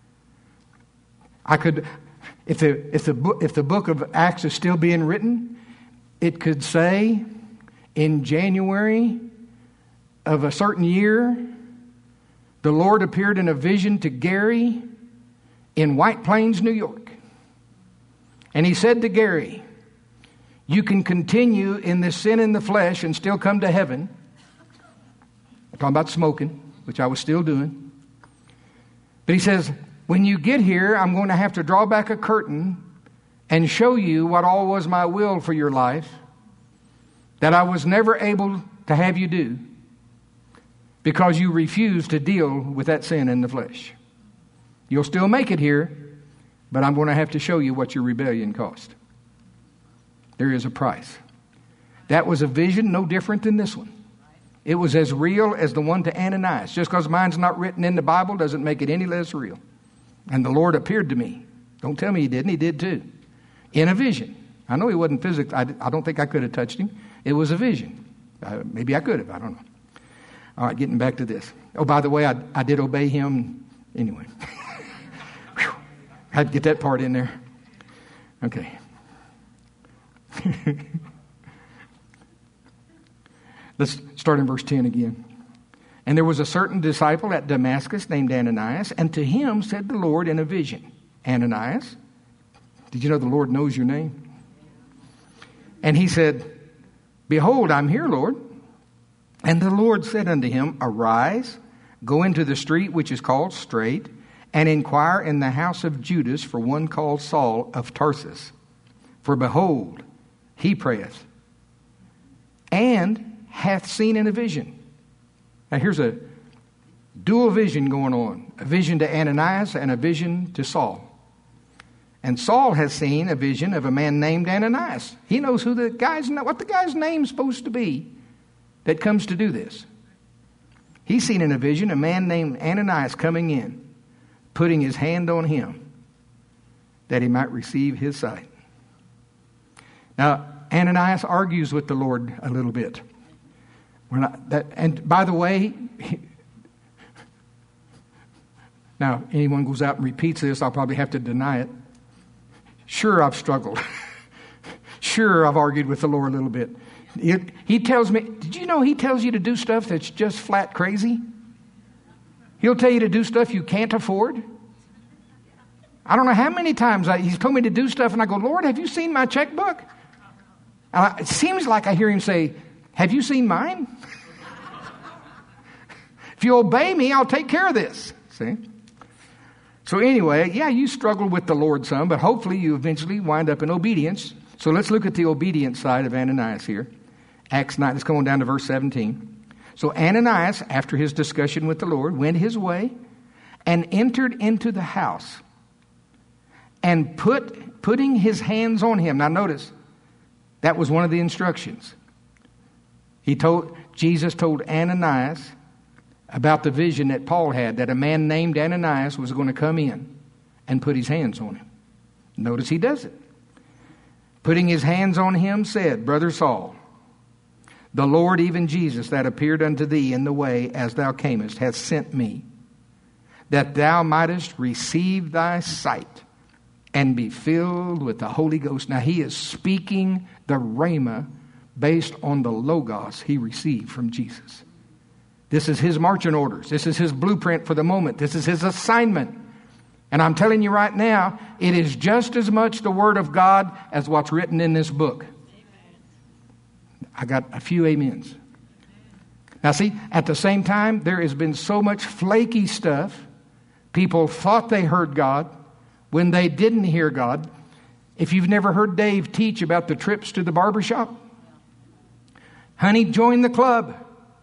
Speaker 1: If the book of Acts is still being written, it could say in January of a certain year, the Lord appeared in a vision to Gary in White Plains, New York. And he said to Gary, You can continue in this sin in the flesh and still come to heaven. I'm talking about smoking, which I was still doing. But he says, when you get here, I'm going to have to draw back a curtain and show you what all was my will for your life that I was never able to have you do because you refused to deal with that sin in the flesh. You'll still make it here, but I'm going to have to show you what your rebellion cost. There is a price. That was a vision no different than this one. It was as real as the one to Ananias. Just because mine's not written in the Bible doesn't make it any less real. And the Lord appeared to me. Don't tell me he didn't. He did too. In a vision. I know he wasn't physically. I don't think I could have touched him. It was a vision. Maybe I could have. I don't know. All right, getting back to this. Oh, by the way, I did obey him anyway. I had to get that part in there. Okay. Let's start in verse 10 again. And there was a certain disciple at Damascus named Ananias, and to him said the Lord in a vision, Ananias, did you know the Lord knows your name? And he said, behold, I'm here, Lord. And the Lord said unto him, arise, go into the street which is called Straight, and inquire in the house of Judas for one called Saul of Tarsus. For behold, he prayeth, and hath seen in a vision. Now here's a dual vision going on. A vision to Ananias and a vision to Saul. And Saul has seen a vision of a man named Ananias. He knows what the guy's name's supposed to be that comes to do this. He's seen in a vision a man named Ananias coming in, putting his hand on him that he might receive his sight. Now, Ananias argues with the Lord a little bit. And by the way, now, anyone goes out and repeats this, I'll probably have to deny it. Sure, I've struggled. Sure, I've argued with the Lord a little bit. He tells me, did you know he tells you to do stuff that's just flat crazy? He'll tell you to do stuff you can't afford. I don't know how many times he's told me to do stuff, and I go, Lord, have you seen my checkbook? And it seems like I hear him say, have you seen mine? If you obey me, I'll take care of this. See? So anyway, yeah, you struggle with the Lord some, but hopefully you eventually wind up in obedience. So let's look at the obedience side of Ananias here. Acts 9, let's go on down to verse 17. So Ananias, after his discussion with the Lord, went his way and entered into the house and putting his hands on him. Now notice, that was one of the instructions. Jesus told Ananias about the vision that Paul had, that a man named Ananias was going to come in and put his hands on him. Notice he does it. Putting his hands on him, said, Brother Saul, the Lord, even Jesus, that appeared unto thee in the way as thou camest, hath sent me, that thou mightest receive thy sight and be filled with the Holy Ghost. Now he is speaking the Rhema based on the Logos he received from Jesus. This is his marching orders. This is his blueprint for the moment. This is his assignment. And I'm telling you right now, it is just as much the Word of God as what's written in this book. I got a few amens. Now see, at the same time, there has been so much flaky stuff. People thought they heard God when they didn't hear God. If you've never heard Dave teach about the trips to the barbershop, honey, join the club.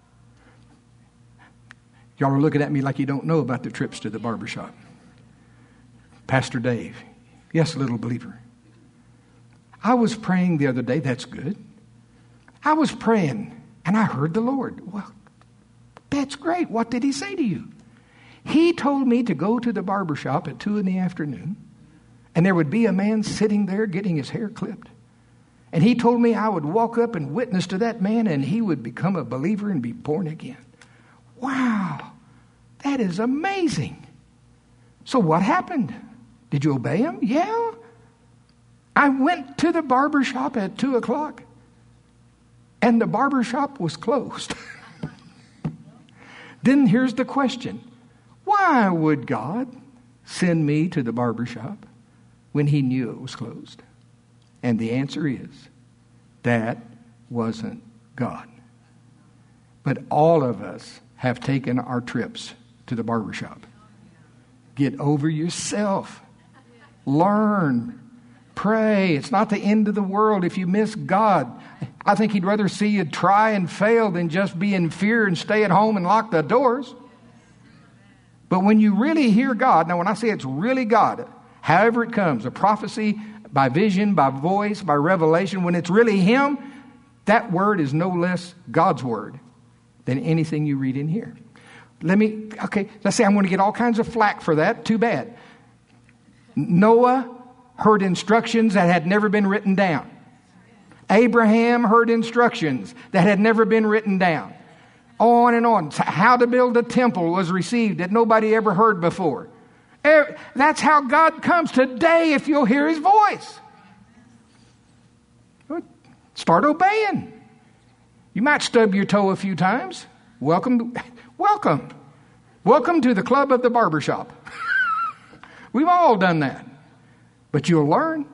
Speaker 1: Y'all are looking at me like you don't know about the trips to the barbershop. Pastor Dave. Yes, little believer. I was praying the other day. That's good. I was praying and I heard the Lord. Well, that's great. What did he say to you? He told me to go to the barbershop at 2 p.m. and there would be a man sitting there getting his hair clipped. And he told me I would walk up and witness to that man and he would become a believer and be born again. Wow, that is amazing. So what happened? Did you obey him? Yeah. I went to the barbershop at 2 o'clock and the barbershop was closed. Then here's the question. Why would God send me to the barbershop when he knew it was closed? And the answer is that wasn't God. But all of us have taken our trips to the barbershop. Get over yourself. Learn. Pray. It's not the end of the world if you miss God. I think He'd rather see you try and fail than just be in fear and stay at home and lock the doors. But when you really hear God, now when I say it's really God, however it comes, a prophecy, by vision, by voice, by revelation, when it's really Him, that word is no less God's word than anything you read in here. Let's say I'm going to get all kinds of flack for that. Too bad. Noah heard instructions that had never been written down. Abraham heard instructions that had never been written down. On and on. How to build a temple was received that nobody ever heard before. That's how God comes today if you'll hear His voice. Start obeying. You might stub your toe a few times. Welcome to the club of the barbershop. We've all done that. But you'll learn.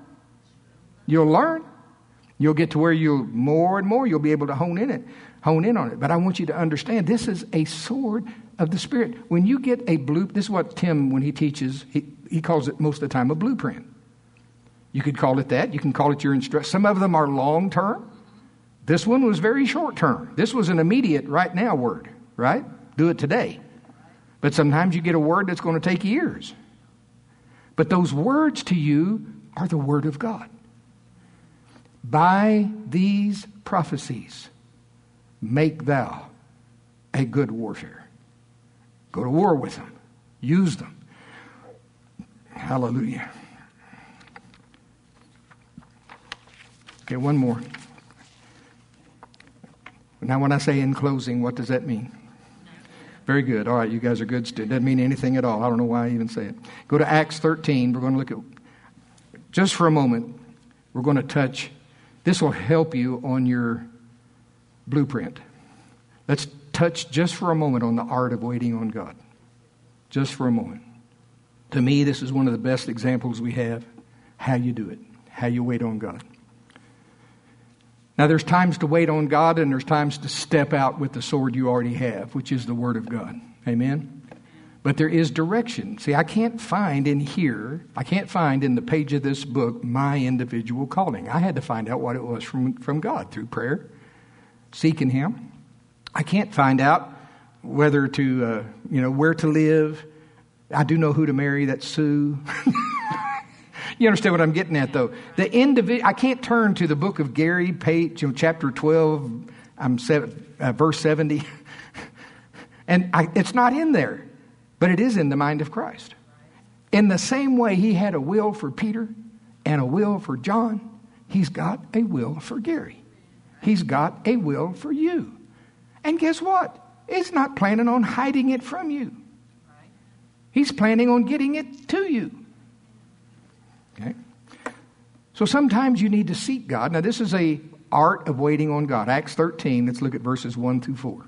Speaker 1: You'll get to where you'll more and more you'll be able to hone in on it. But I want you to understand this is a sword of the Spirit. When you get a blueprint, this is what Tim, when he teaches, he calls it most of the time a blueprint. You could call it that. You can call it your instruction. Some of them are long term. This one was very short term. This was an immediate right now word, right? Do it today. But sometimes you get a word that's going to take years. But those words to you are the Word of God. By these prophecies, make thou a good warfare. Go to war with them. Use them. Hallelujah. Okay, one more. Now, when I say in closing, what does that mean? Very good. All right, you guys are good. It doesn't mean anything at all. I don't know why I even say it. Go to Acts 13. We're going to look at, just for a moment, we're going to touch. This will help you on your blueprint. Let's touch just for a moment on the art of waiting on God. Just for a moment. To me, this is one of the best examples we have, how you do it, how you wait on God. Now, there's times to wait on God, and there's times to step out with the sword you already have, which is the Word of God. Amen? But there is direction. See, I can't find in the page of this book, my individual calling. I had to find out what it was from God through prayer, seeking Him. I can't find out whether to, where to live. I do know who to marry. That's Sue. You understand what I'm getting at, though? I can't turn to the book of Gary, page, chapter 12, verse 70. And it's not in there, but it is in the mind of Christ. In the same way He had a will for Peter and a will for John, He's got a will for Gary. He's got a will for you. And guess what? He's not planning on hiding it from you. He's planning on getting it to you. Okay? So sometimes you need to seek God. Now, this is a art of waiting on God. Acts 13, let's look at verses 1 through 4.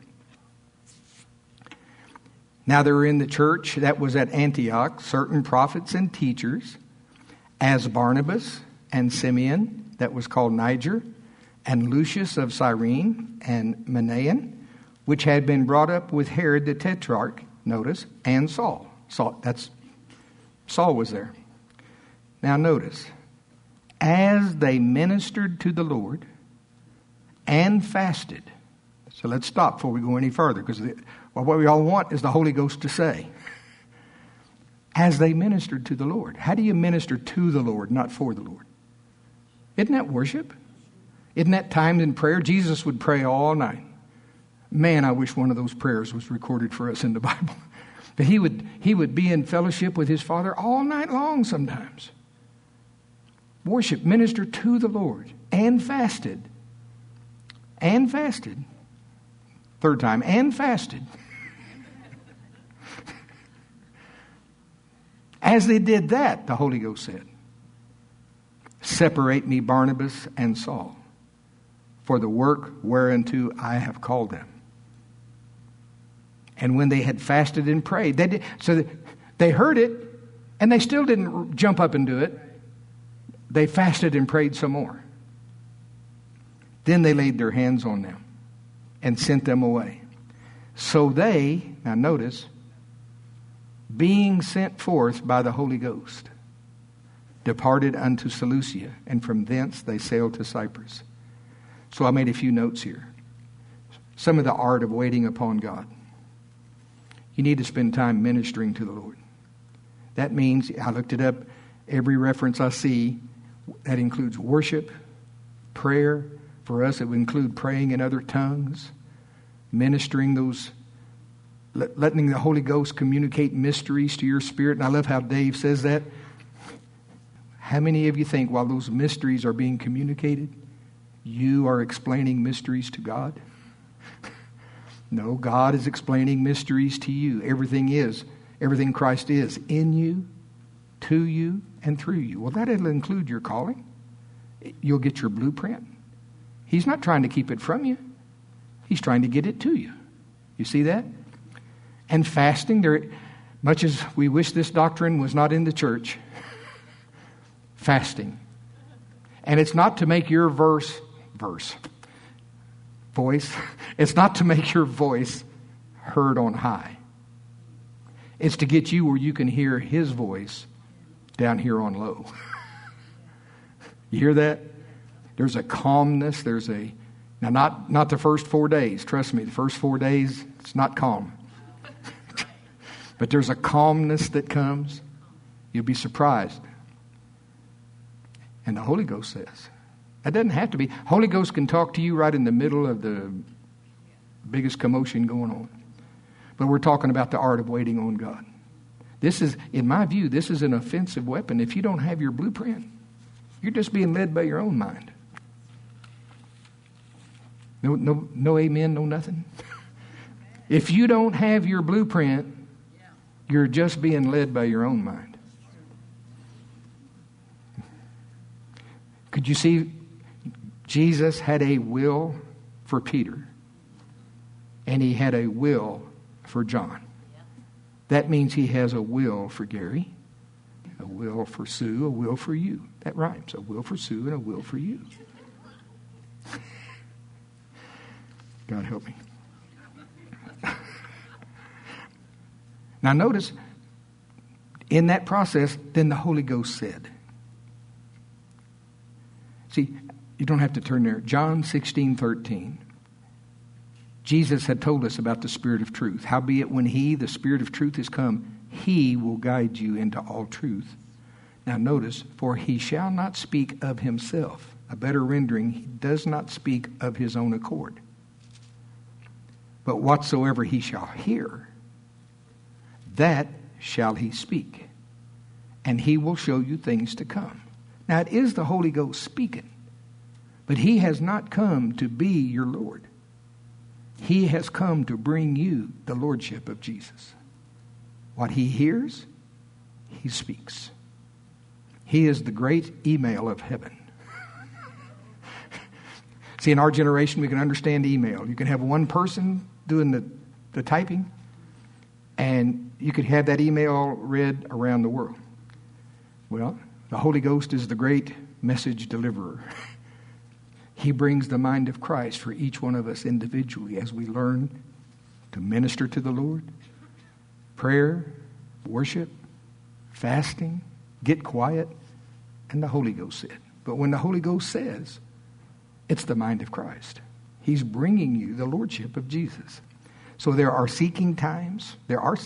Speaker 1: Now there were in the church that was at Antioch certain prophets and teachers, as Barnabas and Simeon, that was called Niger, and Lucius of Cyrene, and Manaen, which had been brought up with Herod the Tetrarch, notice, and Saul. Saul was there. Now notice, as they ministered to the Lord and fasted. So let's stop before we go any further, because what we all want is the Holy Ghost to say. As they ministered to the Lord. How do you minister to the Lord, not for the Lord? Isn't that worship? Isn't that time in prayer? Jesus would pray all night. Man, I wish one of those prayers was recorded for us in the Bible. But he would be in fellowship with His Father all night long sometimes. Worship, minister to the Lord, and fasted. And fasted. Third time, and fasted. As they did that, the Holy Ghost said, separate me Barnabas and Saul for the work whereunto I have called them. And when they had fasted and prayed, they heard it, and they still didn't jump up and do it. They fasted and prayed some more. Then they laid their hands on them and sent them away. So they, now notice, being sent forth by the Holy Ghost, departed unto Seleucia, and from thence they sailed to Cyprus. So I made a few notes here. Some of the art of waiting upon God. You need to spend time ministering to the Lord. That means, I looked it up, every reference I see, that includes worship, prayer. For us, it would include praying in other tongues, ministering those, letting the Holy Ghost communicate mysteries to your spirit. And I love how Dave says that. How many of you think while those mysteries are being communicated, you are explaining mysteries to God? No, God is explaining mysteries to you. Everything Christ is in you, to you, and through you. Well, that'll include your calling. You'll get your blueprint. He's not trying to keep it from you. He's trying to get it to you. You see that? And fasting, much as we wish this doctrine was not in the church, fasting. And it's not to make your voice, it's not to make your voice heard on high. It's to get you where you can hear His voice down here on low. You hear that? There's a calmness. Now not the first 4 days. Trust me, the first 4 days, it's not calm. But there's a calmness that comes. You'll be surprised. And the Holy Ghost says, that doesn't have to be. Holy Ghost can talk to you right in the middle of the biggest commotion going on. But we're talking about the art of waiting on God. This is, in my view, this is an offensive weapon. If you don't have your blueprint, you're just being led by your own mind. No amen, no nothing. If you don't have your blueprint, you're just being led by your own mind. Could you see Jesus had a will for Peter, and he had a will for John. That means he has a will for Gary, a will for Sue, a will for you. That rhymes. A will for Sue and a will for you. God help me. Now notice, in that process, then the Holy Ghost said. See, you don't have to turn there. John 16:13. Jesus had told us about the Spirit of truth. Howbeit when He, the Spirit of truth, is come, He will guide you into all truth. Now notice, for He shall not speak of Himself. A better rendering, He does not speak of His own accord. But whatsoever He shall hear, that shall He speak. And He will show you things to come. Now it is the Holy Ghost speaking. But He has not come to be your Lord. He has come to bring you the Lordship of Jesus. What He hears, He speaks. He is the great email of heaven. See, in our generation, we can understand email. You can have one person doing the typing, and you could have that email read around the world. Well, the Holy Ghost is the great message deliverer. He brings the mind of Christ for each one of us individually as we learn to minister to the Lord. Prayer, worship, fasting, get quiet, and the Holy Ghost said. But when the Holy Ghost says, it's the mind of Christ. He's bringing you the Lordship of Jesus. So there are seeking times. There are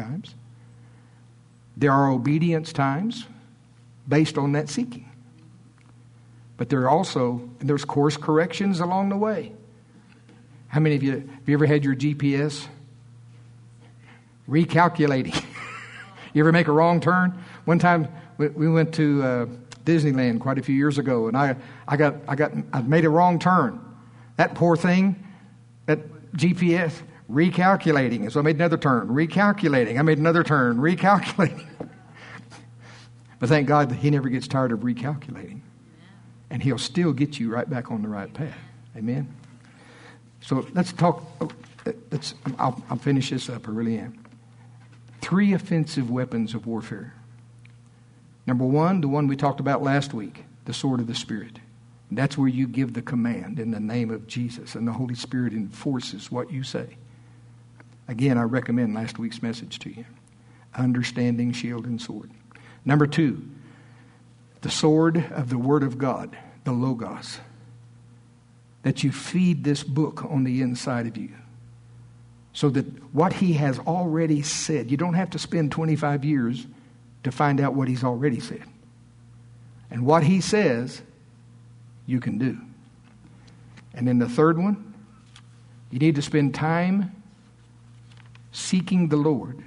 Speaker 1: obedience times based on that seeking. But there's course corrections along the way. How many of you, have you ever had your GPS recalculating? You ever make a wrong turn? One time we went to Disneyland quite a few years ago, and I made a wrong turn. That poor thing, that GPS, recalculating. And so I made another turn, recalculating. I made another turn, recalculating. But thank God He never gets tired of recalculating. And He'll still get you right back on the right path. Amen? So let's talk. I'll finish this up. I really am. 3 offensive weapons of warfare. Number 1, the one we talked about last week, the sword of the Spirit. That's where you give the command in the name of Jesus, and the Holy Spirit enforces what you say. Again, I recommend last week's message to you. Understanding shield and sword. Number 2, the sword of the Word of God, the Logos. That you feed this book on the inside of you. So that what He has already said, you don't have to spend 25 years to find out what He's already said. And what He says, you can do. And then the third one, you need to spend time seeking the Lord.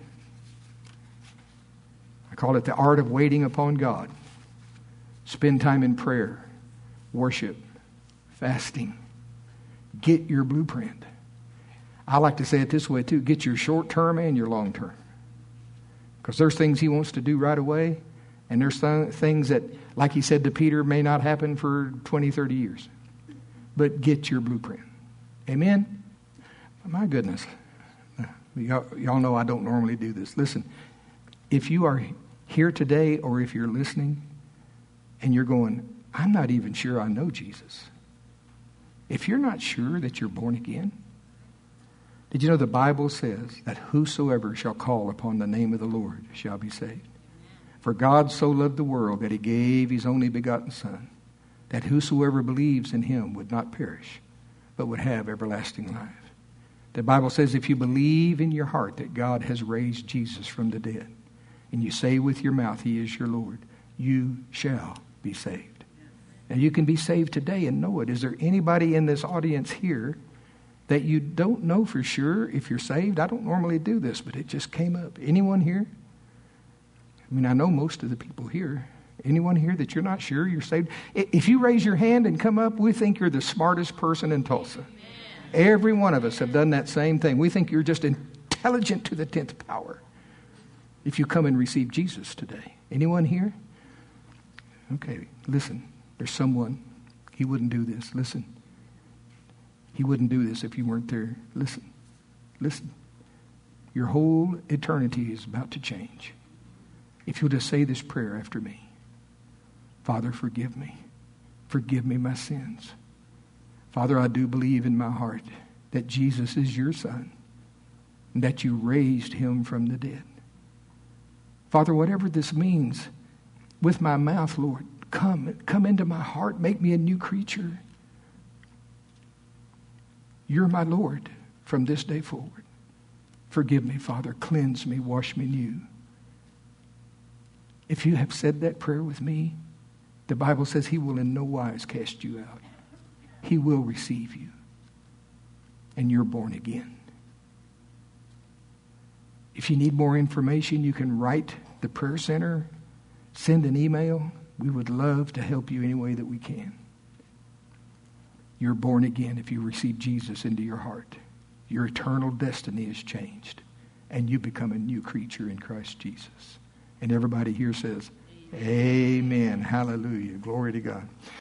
Speaker 1: I call it the art of waiting upon God. Spend time in prayer, worship, fasting. Get your blueprint. I like to say it this way too. Get your short term and your long term. Because there's things He wants to do right away. And there's things that, like He said to Peter, may not happen for 20, 30 years. But get your blueprint. Amen? My goodness. Y'all know I don't normally do this. Listen, if you are here today or if you're listening and you're going, I'm not even sure I know Jesus. If you're not sure that you're born again, did you know the Bible says that whosoever shall call upon the name of the Lord shall be saved? For God so loved the world that He gave His only begotten Son, that whosoever believes in Him would not perish, but would have everlasting life. The Bible says if you believe in your heart that God has raised Jesus from the dead, and you say with your mouth He is your Lord, you shall be saved. And you can be saved today and know it. Is there anybody in this audience here that you don't know for sure if you're saved? I don't normally do this, but it just came up. Anyone here? I mean, I know most of the people here. Anyone here that you're not sure you're saved? If you raise your hand and come up, we think you're the smartest person in Tulsa. Every one of us have done that same thing. We think you're just intelligent to the 10th power if you come and receive Jesus today. Anyone here? Okay, listen. There's someone. He wouldn't do this. Listen. He wouldn't do this if you weren't there. Listen. Listen. Your whole eternity is about to change. If you'll just say this prayer after me. Father, forgive me. Forgive me my sins. Father, I do believe in my heart that Jesus is your Son and that you raised Him from the dead. Father, whatever this means, with my mouth, Lord, come into my heart. Make me a new creature. You're my Lord from this day forward. Forgive me, Father. Cleanse me. Wash me new. If you have said that prayer with me, the Bible says He will in no wise cast you out. He will receive you. And you're born again. If you need more information, you can write the prayer center, send an email. We would love to help you any way that we can. You're born again if you receive Jesus into your heart. Your eternal destiny is changed. And you become a new creature in Christ Jesus. And everybody here says, Amen. Hallelujah. Glory to God.